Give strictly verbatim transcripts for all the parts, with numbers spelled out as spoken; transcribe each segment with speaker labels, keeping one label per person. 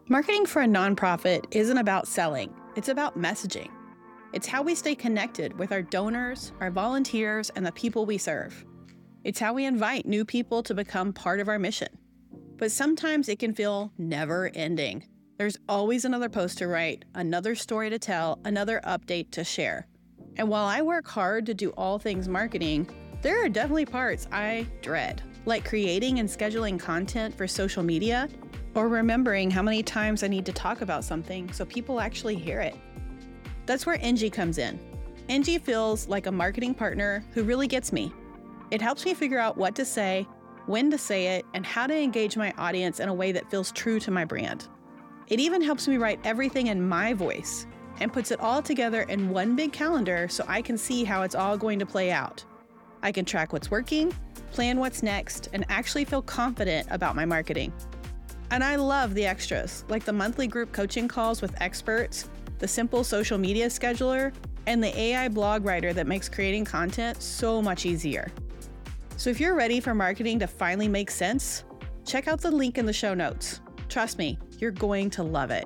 Speaker 1: Marketing for a nonprofit isn't about selling, it's about messaging. It's how we stay connected with our donors, our volunteers, and the people we serve. It's how we invite new people to become part of our mission. But sometimes it can feel never ending. There's always another post to write, another story to tell, another update to share. And while I work hard to do all things marketing, there are definitely parts I dread, like creating and scheduling content for social media, or remembering how many times I need to talk about something so people actually hear it. That's where Engie comes in. Engie feels like a marketing partner who really gets me. It helps me figure out what to say, when to say it, and how to engage my audience in a way that feels true to my brand. It even helps me write everything in my voice and puts it all together in one big calendar so I can see how it's all going to play out. I can track what's working, plan what's next, and actually feel confident about my marketing. And I love the extras, like the monthly group coaching calls with experts, the simple social media scheduler, and the A I blog writer that makes creating content so much easier. So if you're ready for marketing to finally make sense, check out the link in the show notes. Trust me, you're going to love it.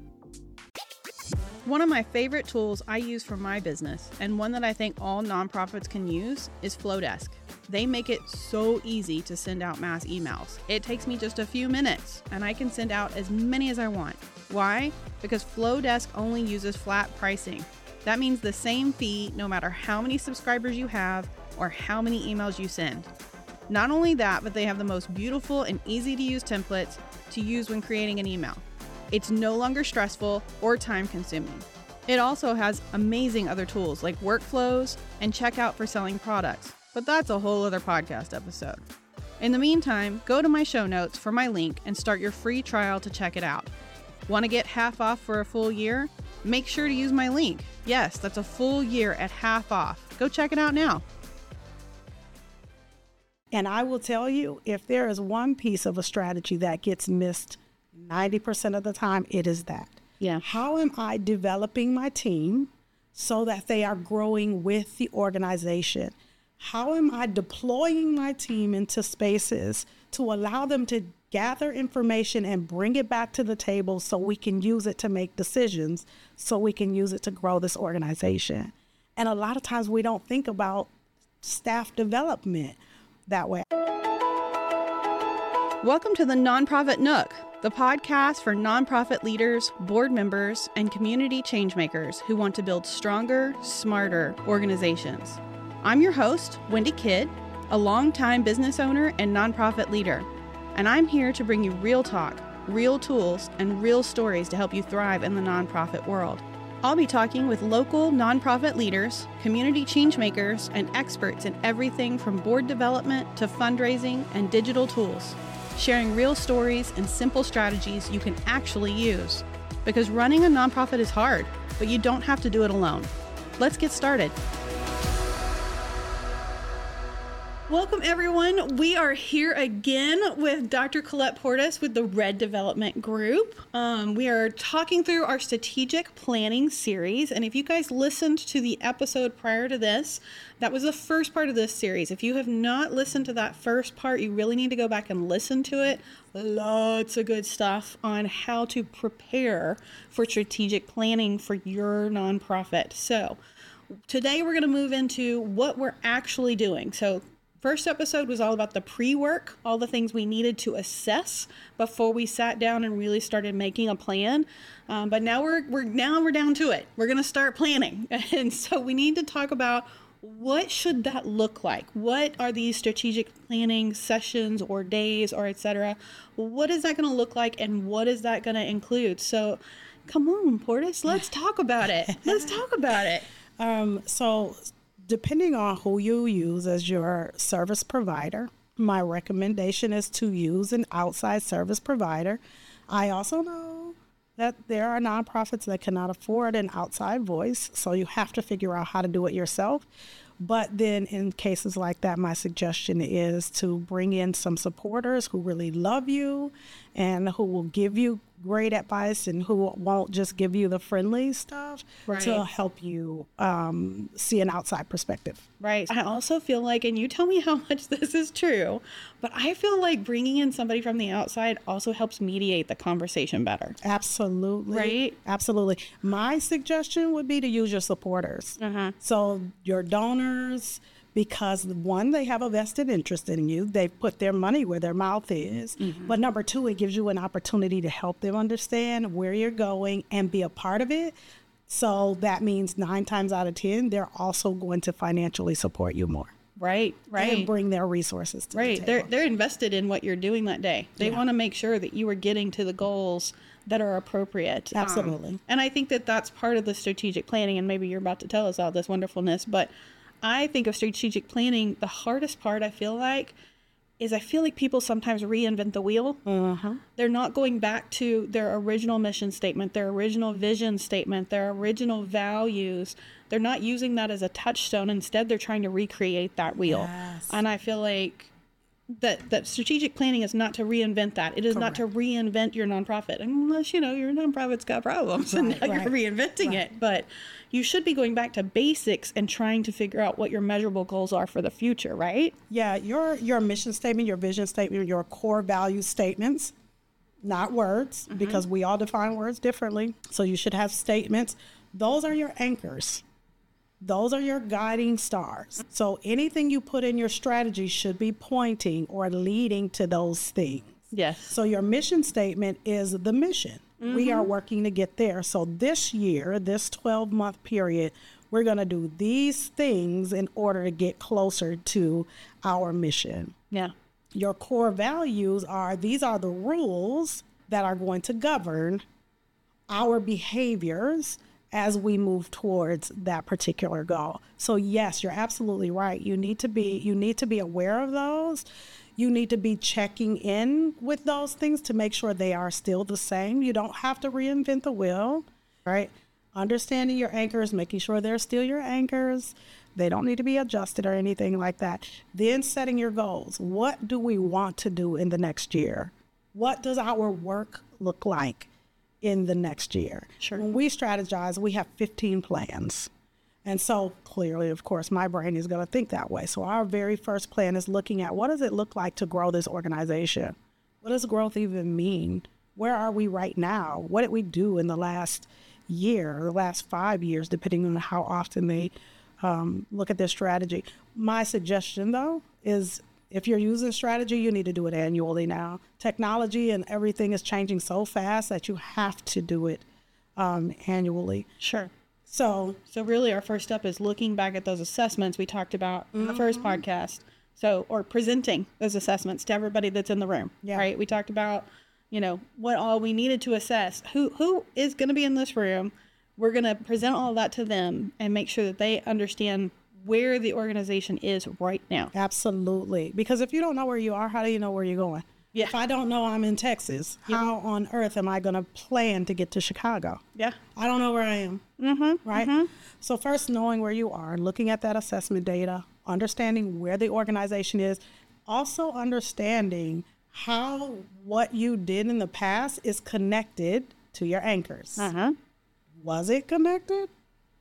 Speaker 1: One of my favorite tools I use for my business, and one that I think all nonprofits can use, is Flowdesk. They make it so easy to send out mass emails. It takes me just a few minutes, and I can send out as many as I want. Why? Because Flowdesk only uses flat pricing. That means the same fee no matter how many subscribers you have or how many emails you send. Not only that, but they have the most beautiful and easy to use templates to use when creating an email. It's no longer stressful or time consuming. It also has amazing other tools like workflows and checkout for selling products, but that's a whole other podcast episode. In the meantime, go to my show notes for my link and start your free trial to check it out. Want to get half off for a full year? Make sure to use my link. Yes, that's a full year at half off. Go check it out now.
Speaker 2: And I will tell you, if there is one piece of a strategy that gets missed ninety percent of the time, it is that.
Speaker 1: Yeah.
Speaker 2: How am I developing my team so that they are growing with the organization? How am I deploying my team into spaces to allow them to gather information and bring it back to the table so we can use it to make decisions, so we can use it to grow this organization? And a lot of times we don't think about staff development that way.
Speaker 1: Welcome to the Nonprofit Nook, the podcast for nonprofit leaders, board members, and community changemakers who want to build stronger, smarter organizations. I'm your host, Wendy Kidd, a longtime business owner and nonprofit leader, and I'm here to bring you real talk, real tools, and real stories to help you thrive in the nonprofit world. I'll be talking with local nonprofit leaders, community changemakers, and experts in everything from board development to fundraising and digital tools, sharing real stories and simple strategies you can actually use. Because running a nonprofit is hard, but you don't have to do it alone. Let's get started. Welcome, everyone. We are here again with Doctor Colette Portis with the Red Development Group. Um, we are talking through our strategic planning series. And if you guys listened to the episode prior to this, that was the first part of this series. If you have not listened to that first part, you really need to go back and listen to it. Lots of good stuff on how to prepare for strategic planning for your nonprofit. So today we're going to move into what we're actually doing. So first episode was all about the pre-work, all the things we needed to assess before we sat down and really started making a plan. Um, but now we're we're now we're down to it. We're going to start planning, and so we need to talk about what should that look like. What are these strategic planning sessions or days or et cetera? What is that going to look like, and what is that going to include? So, come on, Portis, let's talk about it. Let's talk about it.
Speaker 2: Um, so. Depending on who you use as your service provider, my recommendation is to use an outside service provider. I also know that there are nonprofits that cannot afford an outside voice, so you have to figure out how to do it yourself. But then in cases like that, my suggestion is to bring in some supporters who really love you and who will give you great advice and who won't just give you the friendly stuff
Speaker 1: Right.
Speaker 2: to help you um, see an outside perspective.
Speaker 1: Right. I also feel like, and you tell me how much this is true, but I feel like bringing in somebody from the outside also helps mediate the conversation better.
Speaker 2: Absolutely.
Speaker 1: Right?
Speaker 2: Absolutely. My suggestion would be to use your supporters.
Speaker 1: Uh-huh.
Speaker 2: So your donors, because one, they have a vested interest in you. They've put their money where their mouth is. Mm-hmm. But number two, it gives you an opportunity to help them understand where you're going and be a part of it. So that means nine times out of ten, they're also going to financially support you more.
Speaker 1: Right, right.
Speaker 2: And bring their resources to
Speaker 1: right.
Speaker 2: the
Speaker 1: They're
Speaker 2: table.
Speaker 1: they're invested in what you're doing that day. They
Speaker 2: Yeah.
Speaker 1: want to make sure that you are getting to the goals that are appropriate. Um,
Speaker 2: Absolutely.
Speaker 1: and I think that that's part of the strategic planning. And maybe you're about to tell us all this wonderfulness, but I think of strategic planning. The hardest part, I feel like, is I feel like people sometimes reinvent the wheel.
Speaker 2: Uh-huh.
Speaker 1: They're not going back to their original mission statement, their original vision statement, their original values. They're not using that as a touchstone. Instead, they're trying to recreate that wheel.
Speaker 2: Yes.
Speaker 1: And I feel like that that strategic planning is not to reinvent that. It is not to reinvent your nonprofit, unless, you know, your nonprofit's got problems and now
Speaker 2: right.
Speaker 1: you're reinventing
Speaker 2: Right.
Speaker 1: it. But you should be going back to basics and trying to figure out what your measurable goals are for the future, right?
Speaker 2: Yeah, your your mission statement, your vision statement, your core value statements, not words,
Speaker 1: Mm-hmm.
Speaker 2: because we all define words differently. So you should have statements. Those are your anchors. Those are your guiding stars. So anything you put in your strategy should be pointing or leading to those things.
Speaker 1: Yes.
Speaker 2: So your mission statement is the mission. Mm-hmm. We are working to get there. So this year, this twelve-month period, we're going to do these things in order to get closer to our mission.
Speaker 1: Yeah.
Speaker 2: Your core values are, these are the rules that are going to govern our behaviors as we move towards that particular goal. So yes, you're absolutely right. You need to be, you need to be aware of those. You need to be checking in with those things to make sure they are still the same. You don't have to reinvent the wheel, right? Understanding your anchors, making sure they're still your anchors. They don't need to be adjusted or anything like that. Then setting your goals. What do we want to do in the next year? What does our work look like in the next year?
Speaker 1: Sure.
Speaker 2: When we strategize, we have fifteen plans. And so clearly, of course, my brain is going to think that way. So our very first plan is looking at, what does it look like to grow this organization? What does growth even mean? Where are we right now? What did we do in the last year, the last five years, depending on how often they um, look at their strategy? My suggestion, though, is if you're using strategy, you need to do it annually now. Technology and everything is changing so fast that you have to do it um, annually.
Speaker 1: Sure.
Speaker 2: So,
Speaker 1: So really our first step is looking back at those assessments we talked about in the first podcast. So, or presenting those assessments to everybody that's in the room,
Speaker 2: Yeah.
Speaker 1: right? We talked about, you know, what all we needed to assess. Who who is going to be in this room? We're going to present all of that to them and make sure that they understand where the organization is right now.
Speaker 2: absolutely. Because if you don't know where you are, how do you know where you're going?
Speaker 1: Yeah.
Speaker 2: If I don't know I'm in Texas, how on earth am I going to plan to get to Chicago?
Speaker 1: Yeah.
Speaker 2: I don't know where I am.
Speaker 1: Mm-hmm.
Speaker 2: Right?
Speaker 1: Mm-hmm.
Speaker 2: So first, knowing where you are, looking at that assessment data, understanding where the organization is, also understanding how what you did in the past is connected to your anchors.
Speaker 1: Uh-huh.
Speaker 2: Was it connected?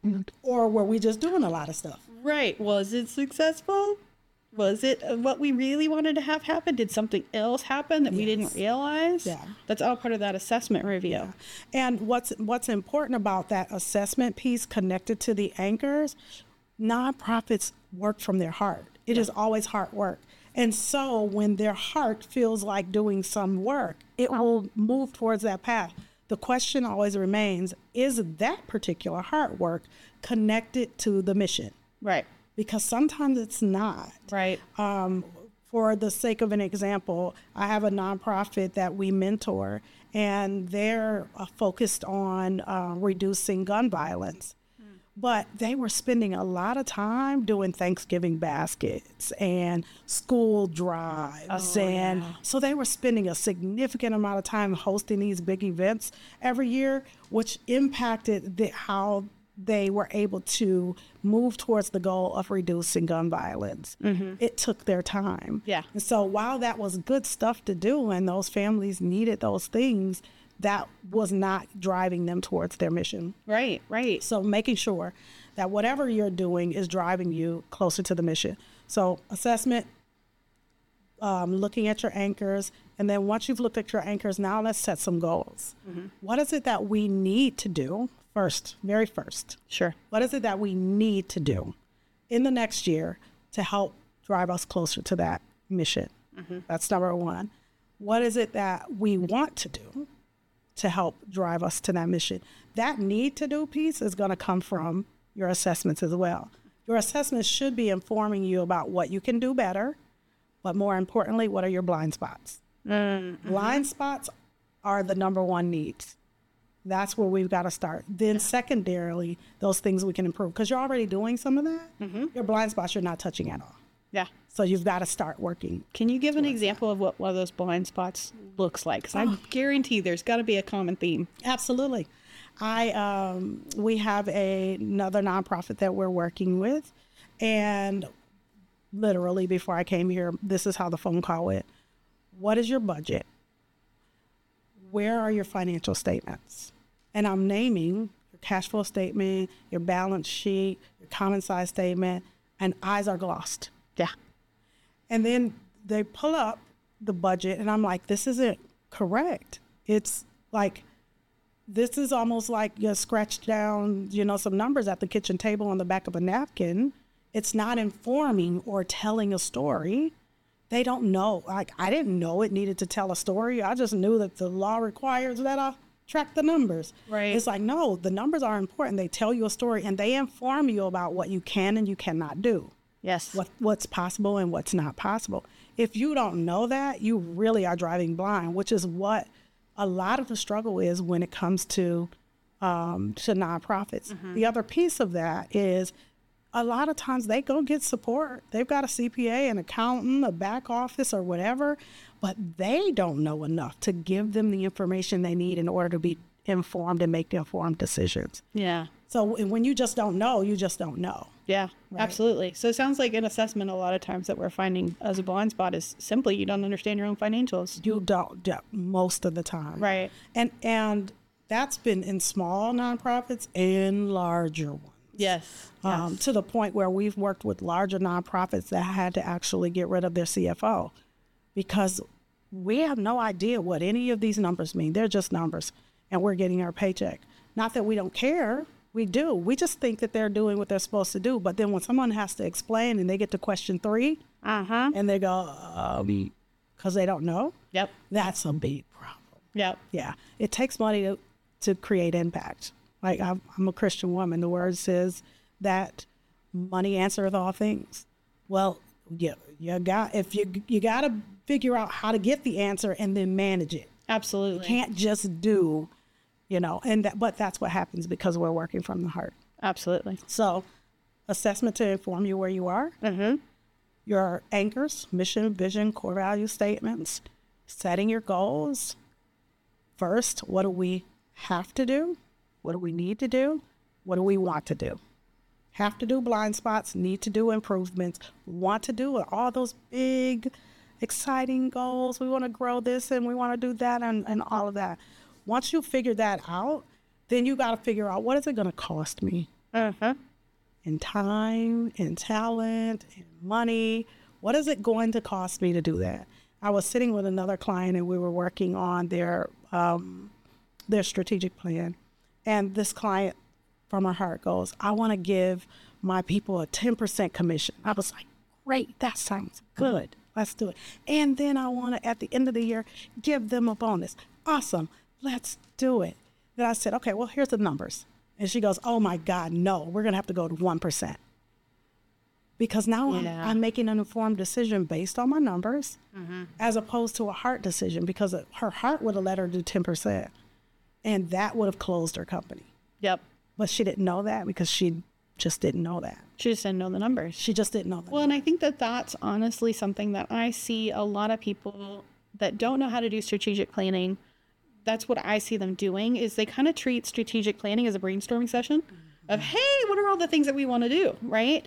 Speaker 2: Or were we just doing a lot of stuff?
Speaker 1: Right. Was it successful? Was it uh, what we really wanted to have happen? Did something else happen that we didn't
Speaker 2: Yes.
Speaker 1: realize?
Speaker 2: Yeah.
Speaker 1: That's all part of that assessment review.
Speaker 2: And what's what's important about that assessment piece connected to the anchors, nonprofits work from their heart. It is always heart work. And so when their heart feels like doing some work, it will move towards that path. The question always remains, is that particular heart work connected to the mission?
Speaker 1: Right.
Speaker 2: Because sometimes it's not.
Speaker 1: Right.
Speaker 2: Um, for the sake of an example, I have a nonprofit that we mentor, and they're uh, focused on uh, reducing gun violence. Mm. But they were spending a lot of time doing Thanksgiving baskets and school drives.
Speaker 1: Oh,
Speaker 2: and
Speaker 1: yeah.
Speaker 2: so they were spending a significant amount of time hosting these big events every year, which impacted the, how they were able to move towards the goal of reducing gun violence. Mm-hmm. It took their time.
Speaker 1: Yeah.
Speaker 2: And so while that was good stuff to do and those families needed those things, that was not driving them towards their mission.
Speaker 1: Right, right.
Speaker 2: So making sure that whatever you're doing is driving you closer to the mission. So assessment, um, looking at your anchors, and then once you've looked at your anchors, now let's set some goals. Mm-hmm. What is it that we need to do first, very first?
Speaker 1: Sure.
Speaker 2: What is it that we need to do in the next year to help drive us closer to that mission? Mm-hmm. That's number one. What is it that we want to do to help drive us to that mission? That need to do piece is going to come from your assessments as well. Your assessments should be informing you about what you can do better, but more importantly, what are your blind spots? Mm-hmm. Blind spots are the number one needs. That's where we've got to start. Then secondarily, those things we can improve, because you're already doing some of that. Mm-hmm. Your blind spots you're not touching at all.
Speaker 1: Yeah.
Speaker 2: So you've got to start working.
Speaker 1: Can you give an example that. of what one of those blind spots looks like? Because oh. I guarantee there's got to be a common theme.
Speaker 2: Absolutely. I um, we have a, another nonprofit that we're working with, and literally before I came here, this is how the phone call went. What is your budget? Where are your financial statements? And I'm naming your cash flow statement, your balance sheet, your common size statement, and eyes are glossed.
Speaker 1: Yeah.
Speaker 2: And then they pull up the budget, and I'm like, this isn't correct. It's like, this is almost like you scratched down, you know, some numbers at the kitchen table on the back of a napkin. It's not informing or telling a story. They don't know. Like, I didn't know it needed to tell a story. I just knew that the law requires that I track the numbers.
Speaker 1: Right.
Speaker 2: It's like, no, the numbers are important. They tell you a story, and they inform you about what you can and you cannot do.
Speaker 1: Yes.
Speaker 2: What what's possible and what's not possible. If you don't know that, you really are driving blind, which is what a lot of the struggle is when it comes to um, to nonprofits. Mm-hmm. The other piece of that is a lot of times they go get support. They've got a C P A, an accountant, a back office, or whatever, but they don't know enough to give them the information they need in order to be informed and make informed decisions.
Speaker 1: Yeah.
Speaker 2: So when you just don't know, you just don't know.
Speaker 1: Yeah,
Speaker 2: right?
Speaker 1: Absolutely. So it sounds like an assessment a lot of times that we're finding as a blind spot is simply you don't understand your own financials.
Speaker 2: You don't, yeah, most of the time.
Speaker 1: Right.
Speaker 2: And and that's been in small nonprofits and larger ones.
Speaker 1: Yes.
Speaker 2: Um,
Speaker 1: yes.
Speaker 2: To the point where we've worked with larger nonprofits that had to actually get rid of their C F O because we have no idea what any of these numbers mean. They're just numbers, and we're getting our paycheck. Not that we don't care. We do. We just think that they're doing what they're supposed to do. But then when someone has to explain and they get to question three,
Speaker 1: uh-huh.
Speaker 2: and they go, um, because they don't know,
Speaker 1: yep,
Speaker 2: that's a big problem.
Speaker 1: Yep.
Speaker 2: Yeah. It takes money to, to create impact. Like, I'm, I'm a Christian woman. The word says that money answereth all things. Well, you, you got, if you, you got to figure out how to get the answer and then manage it.
Speaker 1: Absolutely.
Speaker 2: You can't just do, you know, and that, but that's what happens because we're working from the heart.
Speaker 1: Absolutely.
Speaker 2: So assessment to inform you where you are,
Speaker 1: mm-hmm.
Speaker 2: your anchors, mission, vision, core value statements, setting your goals. First, what do we have to do? What do we need to do? What do we want to do? Have to do blind spots, need to do improvements, want to do all those big, exciting goals. We want to grow this and we want to do that and, and all of that. Once you figure that out, then you got to figure out, what is it going to cost me?
Speaker 1: Uh-huh.
Speaker 2: In time, in talent, in money. What is it going to cost me to do that? I was sitting with another client and we were working on their um, their strategic plan. And this client from her heart goes, I want to give my people a ten percent commission. I was like, great, that sounds good. Let's do it. And then I want to, at the end of the year, give them a bonus. Awesome. Let's do it. Then I said, okay, well, here's the numbers. And she goes, oh my God, no, we're going to have to go to one percent. Because now yeah. I'm, I'm making an informed decision based on my numbers, mm-hmm. as opposed to a heart decision, because her heart would have let her do ten percent. And that would have closed her company.
Speaker 1: Yep.
Speaker 2: But she didn't know that because she just didn't know that.
Speaker 1: She just didn't know the numbers.
Speaker 2: She just didn't know that.
Speaker 1: Well, and I think that that's honestly something that I see a lot of people that don't know how to do strategic planning. That's what I see them doing is they kind of treat strategic planning as a brainstorming session. Mm-hmm. of, hey, what are all the things that we want to do, right?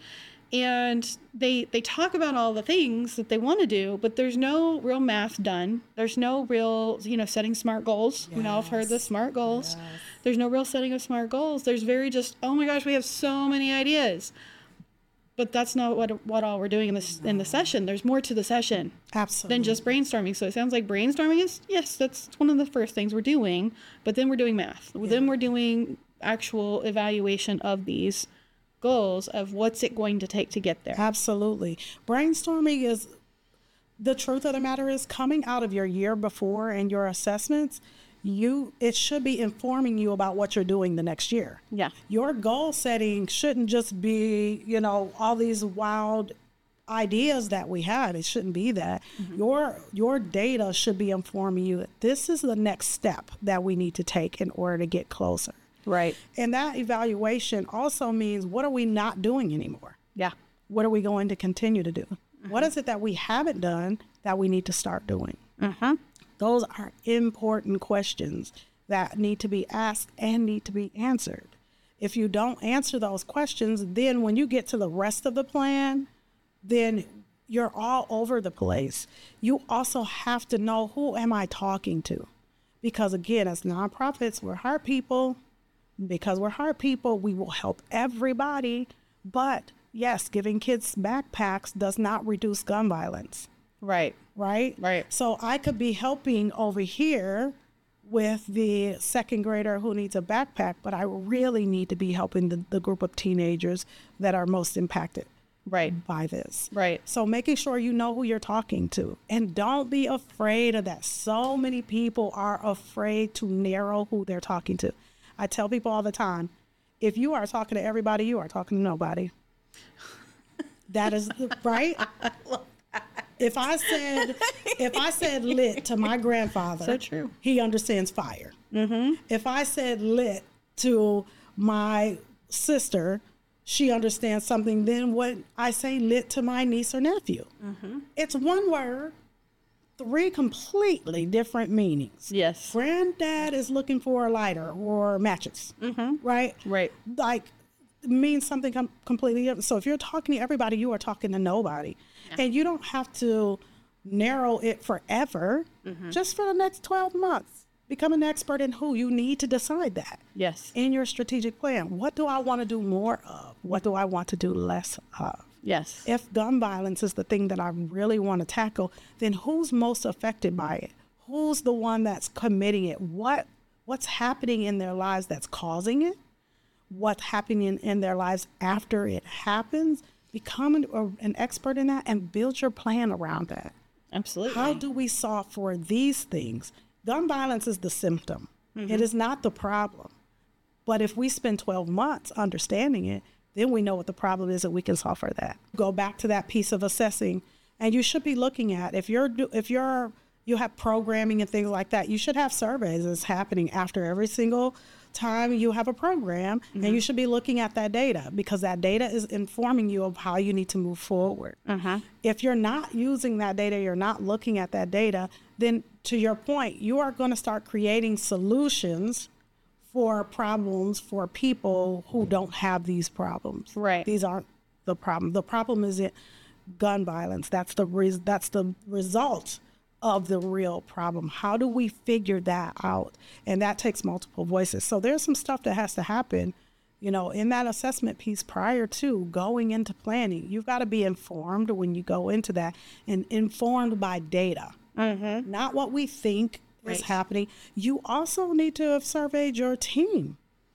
Speaker 1: And they they talk about all the things that they want to do, but there's no real math done. There's no real, you know, setting SMART goals. Yes. You know, I've heard the SMART goals. Yes. There's no real setting of SMART goals. There's very just, oh my gosh, we have so many ideas. But that's not what what all we're doing in this no. in the session. There's more to the session.
Speaker 2: Absolutely.
Speaker 1: Than just brainstorming. So it sounds like brainstorming is, yes, that's one of the first things we're doing. But then we're doing math. Yeah. Then we're doing actual evaluation of these goals of what's it going to take to get there.
Speaker 2: Absolutely. Brainstorming is, the truth of the matter is, coming out of your year before and your assessments, you it should be informing you about what you're doing the next year.
Speaker 1: Yeah.
Speaker 2: Your goal setting shouldn't just be, you know, all these wild ideas that we have. It shouldn't be that. Mm-hmm. Your your data should be informing you that this is the next step that we need to take in order to get closer.
Speaker 1: Right.
Speaker 2: And that evaluation also means, what are we not doing anymore?
Speaker 1: Yeah.
Speaker 2: What are we going to continue to do? Mm-hmm. What is it that we haven't done that we need to start doing?
Speaker 1: Mm-hmm.
Speaker 2: Those are important questions that need to be asked and need to be answered. If you don't answer those questions, then when you get to the rest of the plan, then you're all over the place. You also have to know, who am I talking to? Because again, as nonprofits, we're heart people. Because we're heart people, we will help everybody. But yes, giving kids backpacks does not reduce gun violence.
Speaker 1: Right.
Speaker 2: Right?
Speaker 1: Right.
Speaker 2: So I could be helping over here with the second grader who needs a backpack, but I really need to be helping the, the group of teenagers that are most impacted
Speaker 1: right.
Speaker 2: by this.
Speaker 1: Right.
Speaker 2: So making sure you know who you're talking to, and don't be afraid of that. So many people are afraid to narrow who they're talking to. I tell people all the time, if you are talking to everybody, you are talking to nobody. That is right. If I said, if I said lit to my grandfather,
Speaker 1: so true.
Speaker 2: He understands fire.
Speaker 1: Mm-hmm.
Speaker 2: If I said lit to my sister, she understands something. Then when I say lit to my niece or nephew, mm-hmm. It's one word, three completely different meanings.
Speaker 1: Yes.
Speaker 2: Granddad is looking for a lighter or matches,
Speaker 1: mm-hmm.
Speaker 2: right?
Speaker 1: Right.
Speaker 2: Like, means something com- completely different. So if you're talking to everybody, you are talking to nobody. Yeah. And you don't have to narrow it forever, mm-hmm. just for the next twelve months. Become an expert in who. You need to decide that.
Speaker 1: Yes.
Speaker 2: In your strategic plan. What do I want to do more of? What do I want to do less of?
Speaker 1: Yes.
Speaker 2: If gun violence is the thing that I really want to tackle, then who's most affected by it? Who's the one that's committing it? What What's happening in their lives that's causing it? What's happening in their lives after it happens? Become an, an expert in that and build your plan around that.
Speaker 1: Absolutely.
Speaker 2: How do we solve for these things? Gun violence is the symptom. Mm-hmm. It is not the problem. But if we spend twelve months understanding it, then we know what the problem is and we can solve for that. Go back to that piece of assessing, and you should be looking at, if you're if you're you have programming and things like that, you should have surveys that's happening after every single time you have a program, mm-hmm. and you should be looking at that data, because that data is informing you of how you need to move forward.
Speaker 1: Mm-hmm.
Speaker 2: If you're not using that data, you're not looking at that data, then to your point, you are going to start creating solutions for problems for people who don't have these problems.
Speaker 1: Right.
Speaker 2: These aren't the problem. The problem is it gun violence. That's the res- that's the result of the real problem. How do we figure that out? And that takes multiple voices. So there's some stuff that has to happen, you know, in that assessment piece prior to going into planning. You've got to be informed when you go into that, and informed by data,
Speaker 1: mm-hmm.
Speaker 2: not what we think
Speaker 1: right.
Speaker 2: is happening. You also need to have surveyed your team.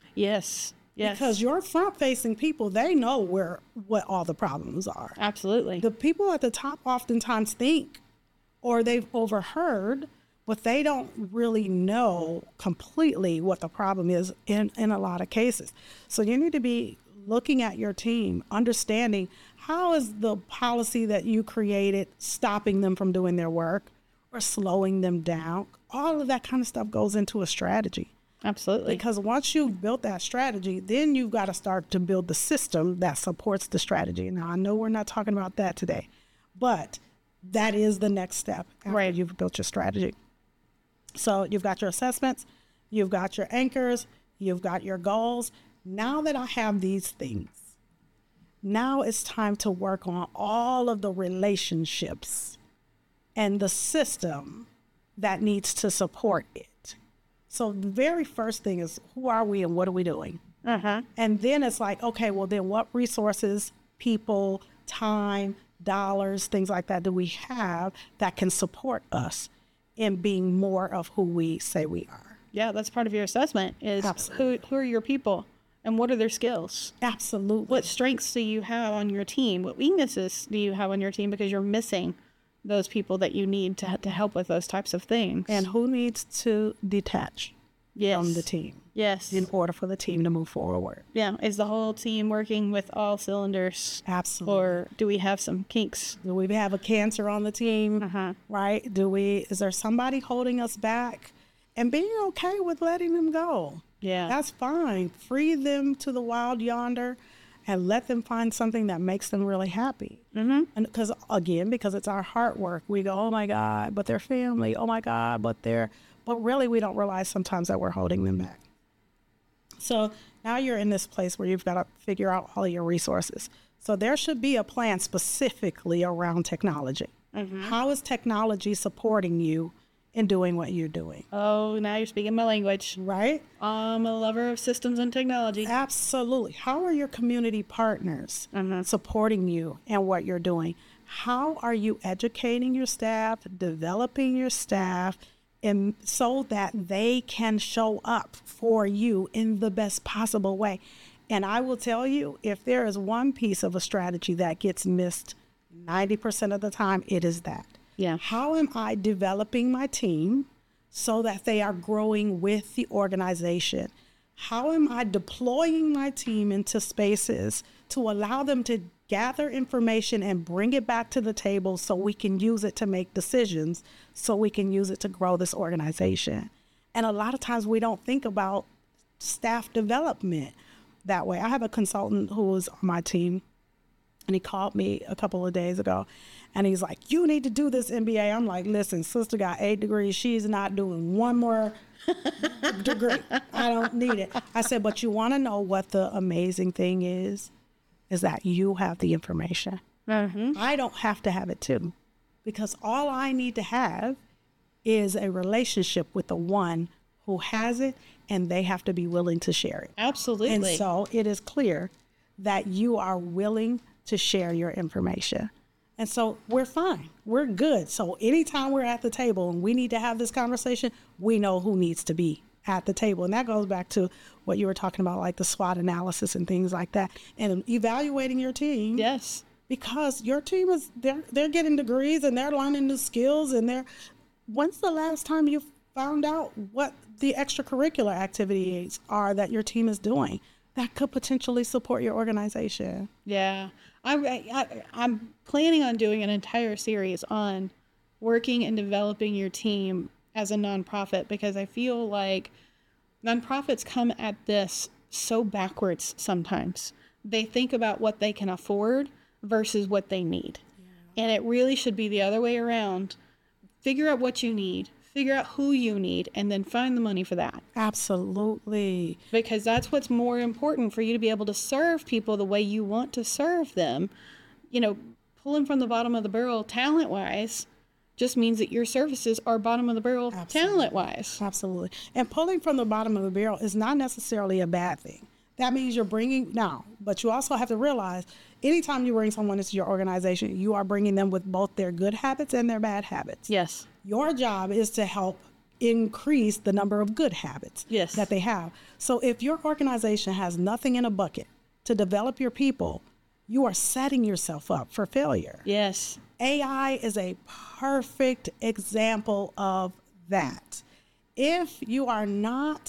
Speaker 1: Yes. Yes.
Speaker 2: Because your front-facing people, they know where what all the problems are.
Speaker 1: Absolutely.
Speaker 2: The people at the top oftentimes think, or they've overheard, but they don't really know completely what the problem is in, in a lot of cases. So you need to be looking at your team, understanding how is the policy that you created stopping them from doing their work or slowing them down. All of that kind of stuff goes into a strategy.
Speaker 1: Absolutely.
Speaker 2: Because once you've built that strategy, then you've got to start to build the system that supports the strategy. Now, I know we're not talking about that today, but that is the next step after
Speaker 1: right.
Speaker 2: you've built your strategy. So you've got your assessments, you've got your anchors, you've got your goals. now that I have these things, now it's time to work on all of the relationships and the system that needs to support it. So the very first thing is, who are we and what are we doing?
Speaker 1: Uh-huh.
Speaker 2: And then it's like, okay, well then what resources, people, time, dollars, things like that do we have that can support us in being more of who we say we are?
Speaker 1: Yeah, that's part of your assessment is who, who are your people and what are their skills?
Speaker 2: Absolutely.
Speaker 1: What strengths do you have on your team? What weaknesses do you have on your team because you're missing those people that you need to to help with those types of things?
Speaker 2: And who needs to detach
Speaker 1: yes.
Speaker 2: from the team?
Speaker 1: Yes.
Speaker 2: In order for the team to move forward.
Speaker 1: Yeah. Is the whole team working with all cylinders?
Speaker 2: Absolutely.
Speaker 1: Or do we have some kinks?
Speaker 2: Do we have a cancer on the team?
Speaker 1: Uh-huh.
Speaker 2: Right? Do we, is there somebody holding us back? And being okay with letting them go.
Speaker 1: Yeah.
Speaker 2: That's fine. Free them to the wild yonder and let them find something that makes them really happy.
Speaker 1: Mm-hmm.
Speaker 2: And because, again, because it's our heart work, we go, oh my God, but they're family. Oh my God, but they're, but really we don't realize sometimes that we're holding them back. So now you're in this place where you've got to figure out all your resources. So there should be a plan specifically around technology. Mm-hmm. How is technology supporting you in doing what you're doing?
Speaker 1: Oh, now you're speaking my language.
Speaker 2: Right?
Speaker 1: I'm a lover of systems and technology.
Speaker 2: Absolutely. How are your community partners
Speaker 1: mm-hmm.
Speaker 2: supporting you and what you're doing? How are you educating your staff, developing your staff, and so that they can show up for you in the best possible way? And I will tell you, if there is one piece of a strategy that gets missed ninety percent of the time, it is that.
Speaker 1: Yeah.
Speaker 2: How am I developing my team so that they are growing with the organization? How am I deploying my team into spaces to allow them to gather information and bring it back to the table so we can use it to make decisions, so we can use it to grow this organization? And a lot of times we don't think about staff development that way. I have a consultant who was on my team, and he called me a couple of days ago, and he's like, you need to do this M B A. I'm like, listen, sister got eight degrees. She's not doing one more degree. I don't need it. I said, but you want to know what the amazing thing is? Is that you have the information.
Speaker 1: Mm-hmm.
Speaker 2: I don't have to have it too, because all I need to have is a relationship with the one who has it, and they have to be willing to share it.
Speaker 1: Absolutely.
Speaker 2: And so it is clear that you are willing to share your information. And so we're fine. We're good. So anytime we're at the table and we need to have this conversation, we know who needs to be at the table. And that goes back to what you were talking about, like the SWOT analysis and things like that, and evaluating your team.
Speaker 1: Yes.
Speaker 2: Because your team is, they're, they're getting degrees and they're learning new skills. And they're, when's the last time you found out what the extracurricular activities are that your team is doing that could potentially support your organization?
Speaker 1: Yeah. I, I, I'm planning on doing an entire series on working and developing your team as a nonprofit, because I feel like nonprofits come at this so backwards sometimes. They think about what they can afford versus what they need. Yeah. And it really should be the other way around. Figure out what you need, figure out who you need, and then find the money for that.
Speaker 2: Absolutely.
Speaker 1: Because that's what's more important for you to be able to serve people the way you want to serve them. You know, pulling from the bottom of the barrel talent-wise just means that your services are bottom of the barrel talent-wise.
Speaker 2: Absolutely. And pulling from the bottom of the barrel is not necessarily a bad thing. That means you're bringing, now, but you also have to realize anytime you bring someone into your organization, you are bringing them with both their good habits and their bad habits.
Speaker 1: Yes.
Speaker 2: Your job is to help increase the number of good habits
Speaker 1: yes.
Speaker 2: that they have. So if your organization has nothing in a bucket to develop your people, you are setting yourself up for failure.
Speaker 1: Yes.
Speaker 2: A I is a perfect example of that. If you are not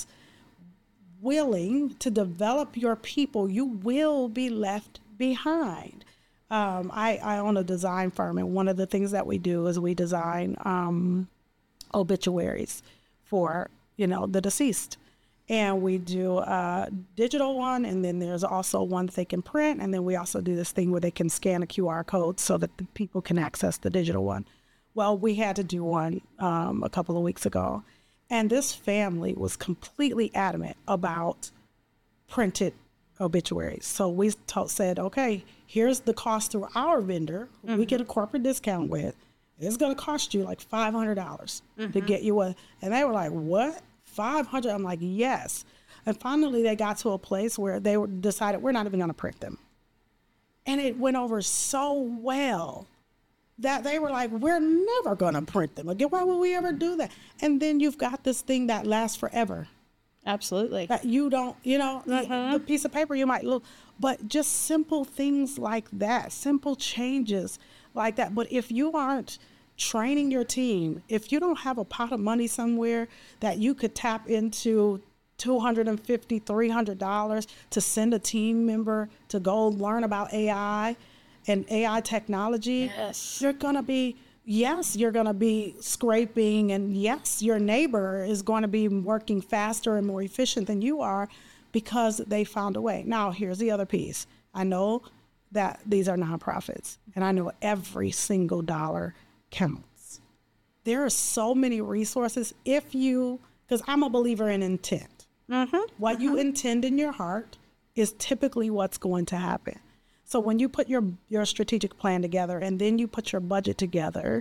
Speaker 2: willing to develop your people, you will be left behind. Um, I, I own a design firm, and one of the things that we do is we design um, obituaries for, you know, the deceased. And we do a digital one, and then there's also one that they can print, and then we also do this thing where they can scan a Q R code so that the people can access the digital one. Well, we had to do one um, a couple of weeks ago, and this family was completely adamant about printed obituaries. So we to- said, okay, here's the cost through our vendor, who mm-hmm. we get a corporate discount with. It's going to cost you like five hundred dollars mm-hmm. to get you a, and they were like, what? five hundred dollars? I'm like, yes. And finally they got to a place where they were decided we're not even going to print them. And it went over so well that they were like, we're never going to print them again. Why would we ever do that? And then you've got this thing that lasts forever.
Speaker 1: Absolutely.
Speaker 2: That you don't, you know, uh-huh. the, the piece of paper you might look, but just simple things like that, simple changes like that. But if you aren't training your team, if you don't have a pot of money somewhere that you could tap into two hundred fifty dollars, three hundred dollars to send a team member to go learn about A I and A I technology,
Speaker 1: yes.
Speaker 2: you're going to be, yes, you're going to be scraping, and yes, your neighbor is going to be working faster and more efficient than you are because they found a way. Now, here's the other piece. I know that these are nonprofits, and I know every single dollar counts. There are so many resources if you, because I'm a believer in intent.
Speaker 1: Mm-hmm.
Speaker 2: What
Speaker 1: mm-hmm.
Speaker 2: you intend in your heart is typically what's going to happen. So when you put your, your strategic plan together and then you put your budget together,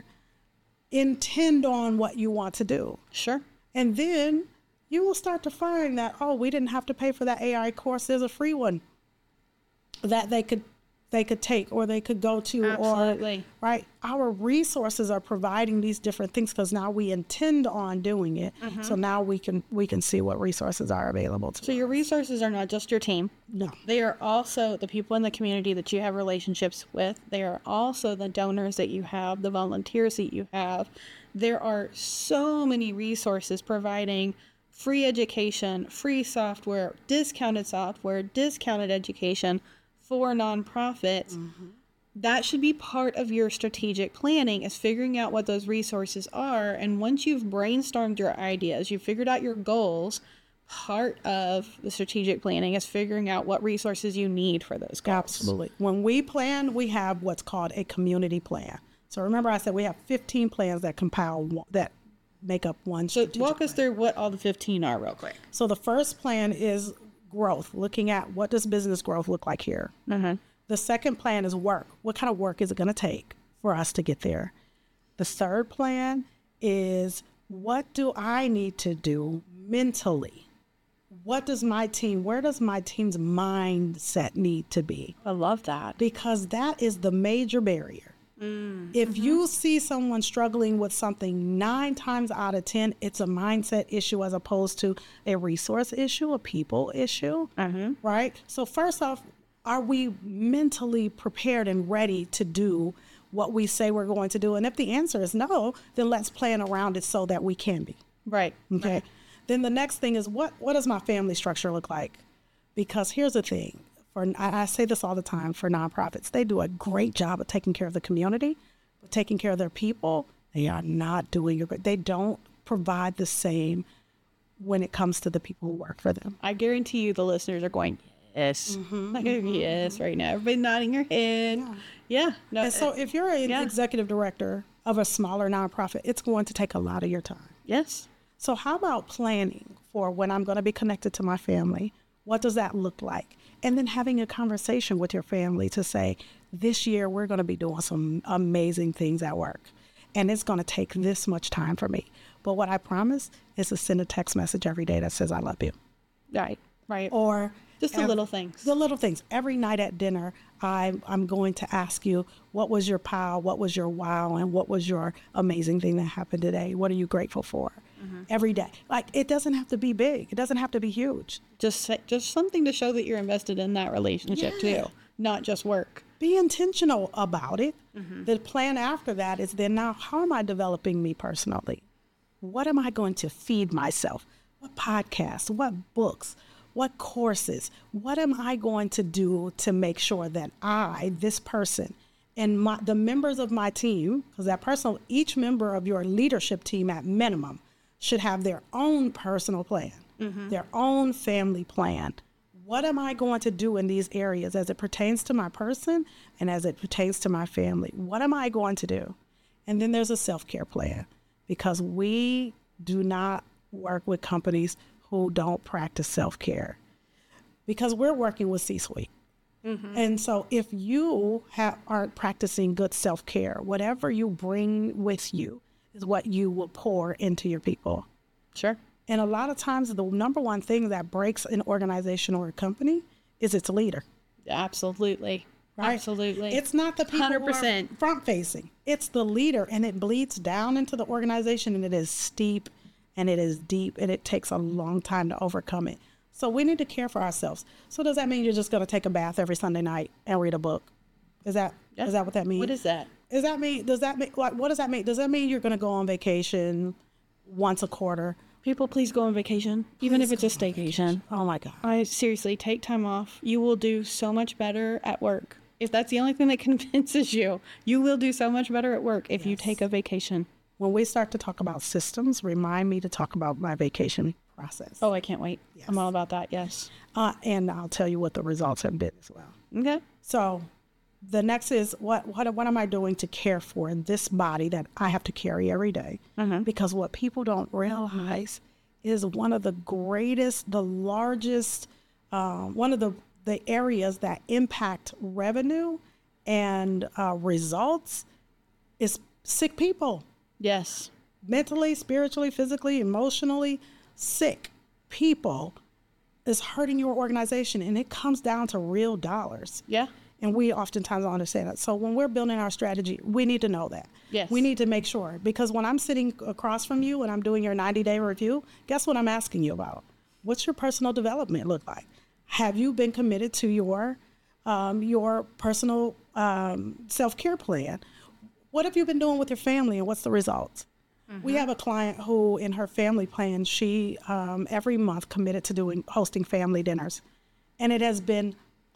Speaker 2: intend on what you want to do.
Speaker 1: Sure.
Speaker 2: And then you will start to find that, oh, we didn't have to pay for that A I course. There's a free one that they could they could take or they could go to.
Speaker 1: Absolutely.
Speaker 2: Or, right? Our resources are providing these different things because now we intend on doing it. Mm-hmm. So now we can we can see what resources are available to us.
Speaker 1: So your resources are not just your team.
Speaker 2: No.
Speaker 1: They are also the people in the community that you have relationships with. They are also the donors that you have, the volunteers that you have. There are so many resources providing free education, free software, discounted software, discounted education for nonprofits. Mm-hmm. That should be part of your strategic planning, is figuring out what those resources are. And once you've brainstormed your ideas, you've figured out your goals, part of the strategic planning is figuring out what resources you need for those goals.
Speaker 2: Absolutely. When we plan, we have what's called a community plan. So remember I said we have fifteen plans that compile, that make up one
Speaker 1: So
Speaker 2: strategic
Speaker 1: walk us
Speaker 2: plan.
Speaker 1: through what all the fifteen are real quick.
Speaker 2: So the first plan is growth, looking at what does business growth look like here.
Speaker 1: Mm-hmm.
Speaker 2: The second plan is work. What kind of work is it going to take for us to get there? The third plan is, what do I need to do mentally? What does my team, where does my team's mindset need to be?
Speaker 1: I love that.
Speaker 2: Because that is the major barrier. Mm, if mm-hmm. you see someone struggling with something, nine times out of ten, it's a mindset issue as opposed to a resource issue, a people issue,
Speaker 1: mm-hmm.
Speaker 2: right? So first off, are we mentally prepared and ready to do what we say we're going to do? And if the answer is no, then let's plan around it so that we can be.
Speaker 1: Right.
Speaker 2: Okay.
Speaker 1: Right.
Speaker 2: Then the next thing is, what, what does my family structure look like? Because here's the thing. For, I say this all the time for nonprofits. They do a great job of taking care of the community, but taking care of their people, they are not doing it. They don't provide the same when it comes to the people who work for them.
Speaker 1: I guarantee you the listeners are going, yes. Mm-hmm, like, mm-hmm, yes, right now. Everybody nodding your head. Yeah. yeah no,
Speaker 2: and so if you're an yeah. executive director of a smaller nonprofit, it's going to take a lot of your time.
Speaker 1: Yes.
Speaker 2: So how about planning for when I'm going to be connected to my family? What does that look like? And then having a conversation with your family to say, this year we're going to be doing some amazing things at work. And it's going to take this much time for me. But what I promise is to send a text message every day that says, I love you.
Speaker 1: Right, right.
Speaker 2: Or
Speaker 1: just the
Speaker 2: every,
Speaker 1: little things.
Speaker 2: The little things. Every night at dinner, I, I'm going to ask you, what was your pow, what was your wow, and what was your amazing thing that happened today? What are you grateful for? Mm-hmm. Every day. Like, it doesn't have to be big. It doesn't have to be huge.
Speaker 1: Just just something to show that you're invested in that relationship yeah. too, not just work.
Speaker 2: Be intentional about it.
Speaker 1: Mm-hmm.
Speaker 2: The plan after that is then, now how am I developing me personally? What am I going to feed myself? What podcasts? What books? What courses? What am I going to do to make sure that I, this person, and my, the members of my team, because that person, each member of your leadership team at minimum should have their own personal plan, mm-hmm. their own family plan. What am I going to do in these areas as it pertains to my person and as it pertains to my family? What am I going to do? And then there's a self-care plan, because we do not work with companies who don't practice self-care. because we're working with C-suite. Mm-hmm. And so if you have, aren't practicing good self-care, whatever you bring with you is what you will pour into your people.
Speaker 1: Sure.
Speaker 2: And a lot of times the number one thing that breaks an organization or a company is its leader.
Speaker 1: Absolutely. Right? Absolutely.
Speaker 2: It's not the people
Speaker 1: one hundred percent.
Speaker 2: who are front facing. It's the leader, and it bleeds down into the organization, and it is steep and it is deep, and it takes a long time to overcome it. So we need to care for ourselves. So does that mean you're just going to take a bath every Sunday night and read a book? Is that yeah. is that what that means?
Speaker 1: What is that?
Speaker 2: Does that mean, does that mean, like, what does that mean? Does that mean you're going to go on vacation once a quarter?
Speaker 1: People, please go on vacation, please, even if it's a staycation.
Speaker 2: Oh my God.
Speaker 1: I seriously, take time off. You will do so much better at work. If that's the only thing that convinces you, you will do so much better at work if yes. you take a vacation.
Speaker 2: When we start to talk about systems, remind me to talk about my vacation process.
Speaker 1: Oh, I can't wait. Yes. I'm all about that. Yes.
Speaker 2: Uh, and I'll tell you what the results have been as well.
Speaker 1: Okay.
Speaker 2: So the next is what, what, what am I doing to care for this body that I have to carry every day? Mm-hmm. Because what people don't realize is one of the greatest, the largest, uh, one of the, the areas that impact revenue and uh, results is sick people.
Speaker 1: Yes.
Speaker 2: Mentally, spiritually, physically, emotionally sick people is hurting your organization, and it comes down to real dollars.
Speaker 1: Yeah.
Speaker 2: And we oftentimes don't understand that. So when we're building our strategy, we need to know that.
Speaker 1: Yes.
Speaker 2: We need to make sure, because when I'm sitting across from you and I'm doing your ninety-day review, guess what I'm asking you about? What's your personal development look like? Have you been committed to your um, your personal um, self-care plan? What have you been doing with your family, and what's the results? Mm-hmm. We have a client who, in her family plan, she um, every month committed to doing hosting family dinners, and it has been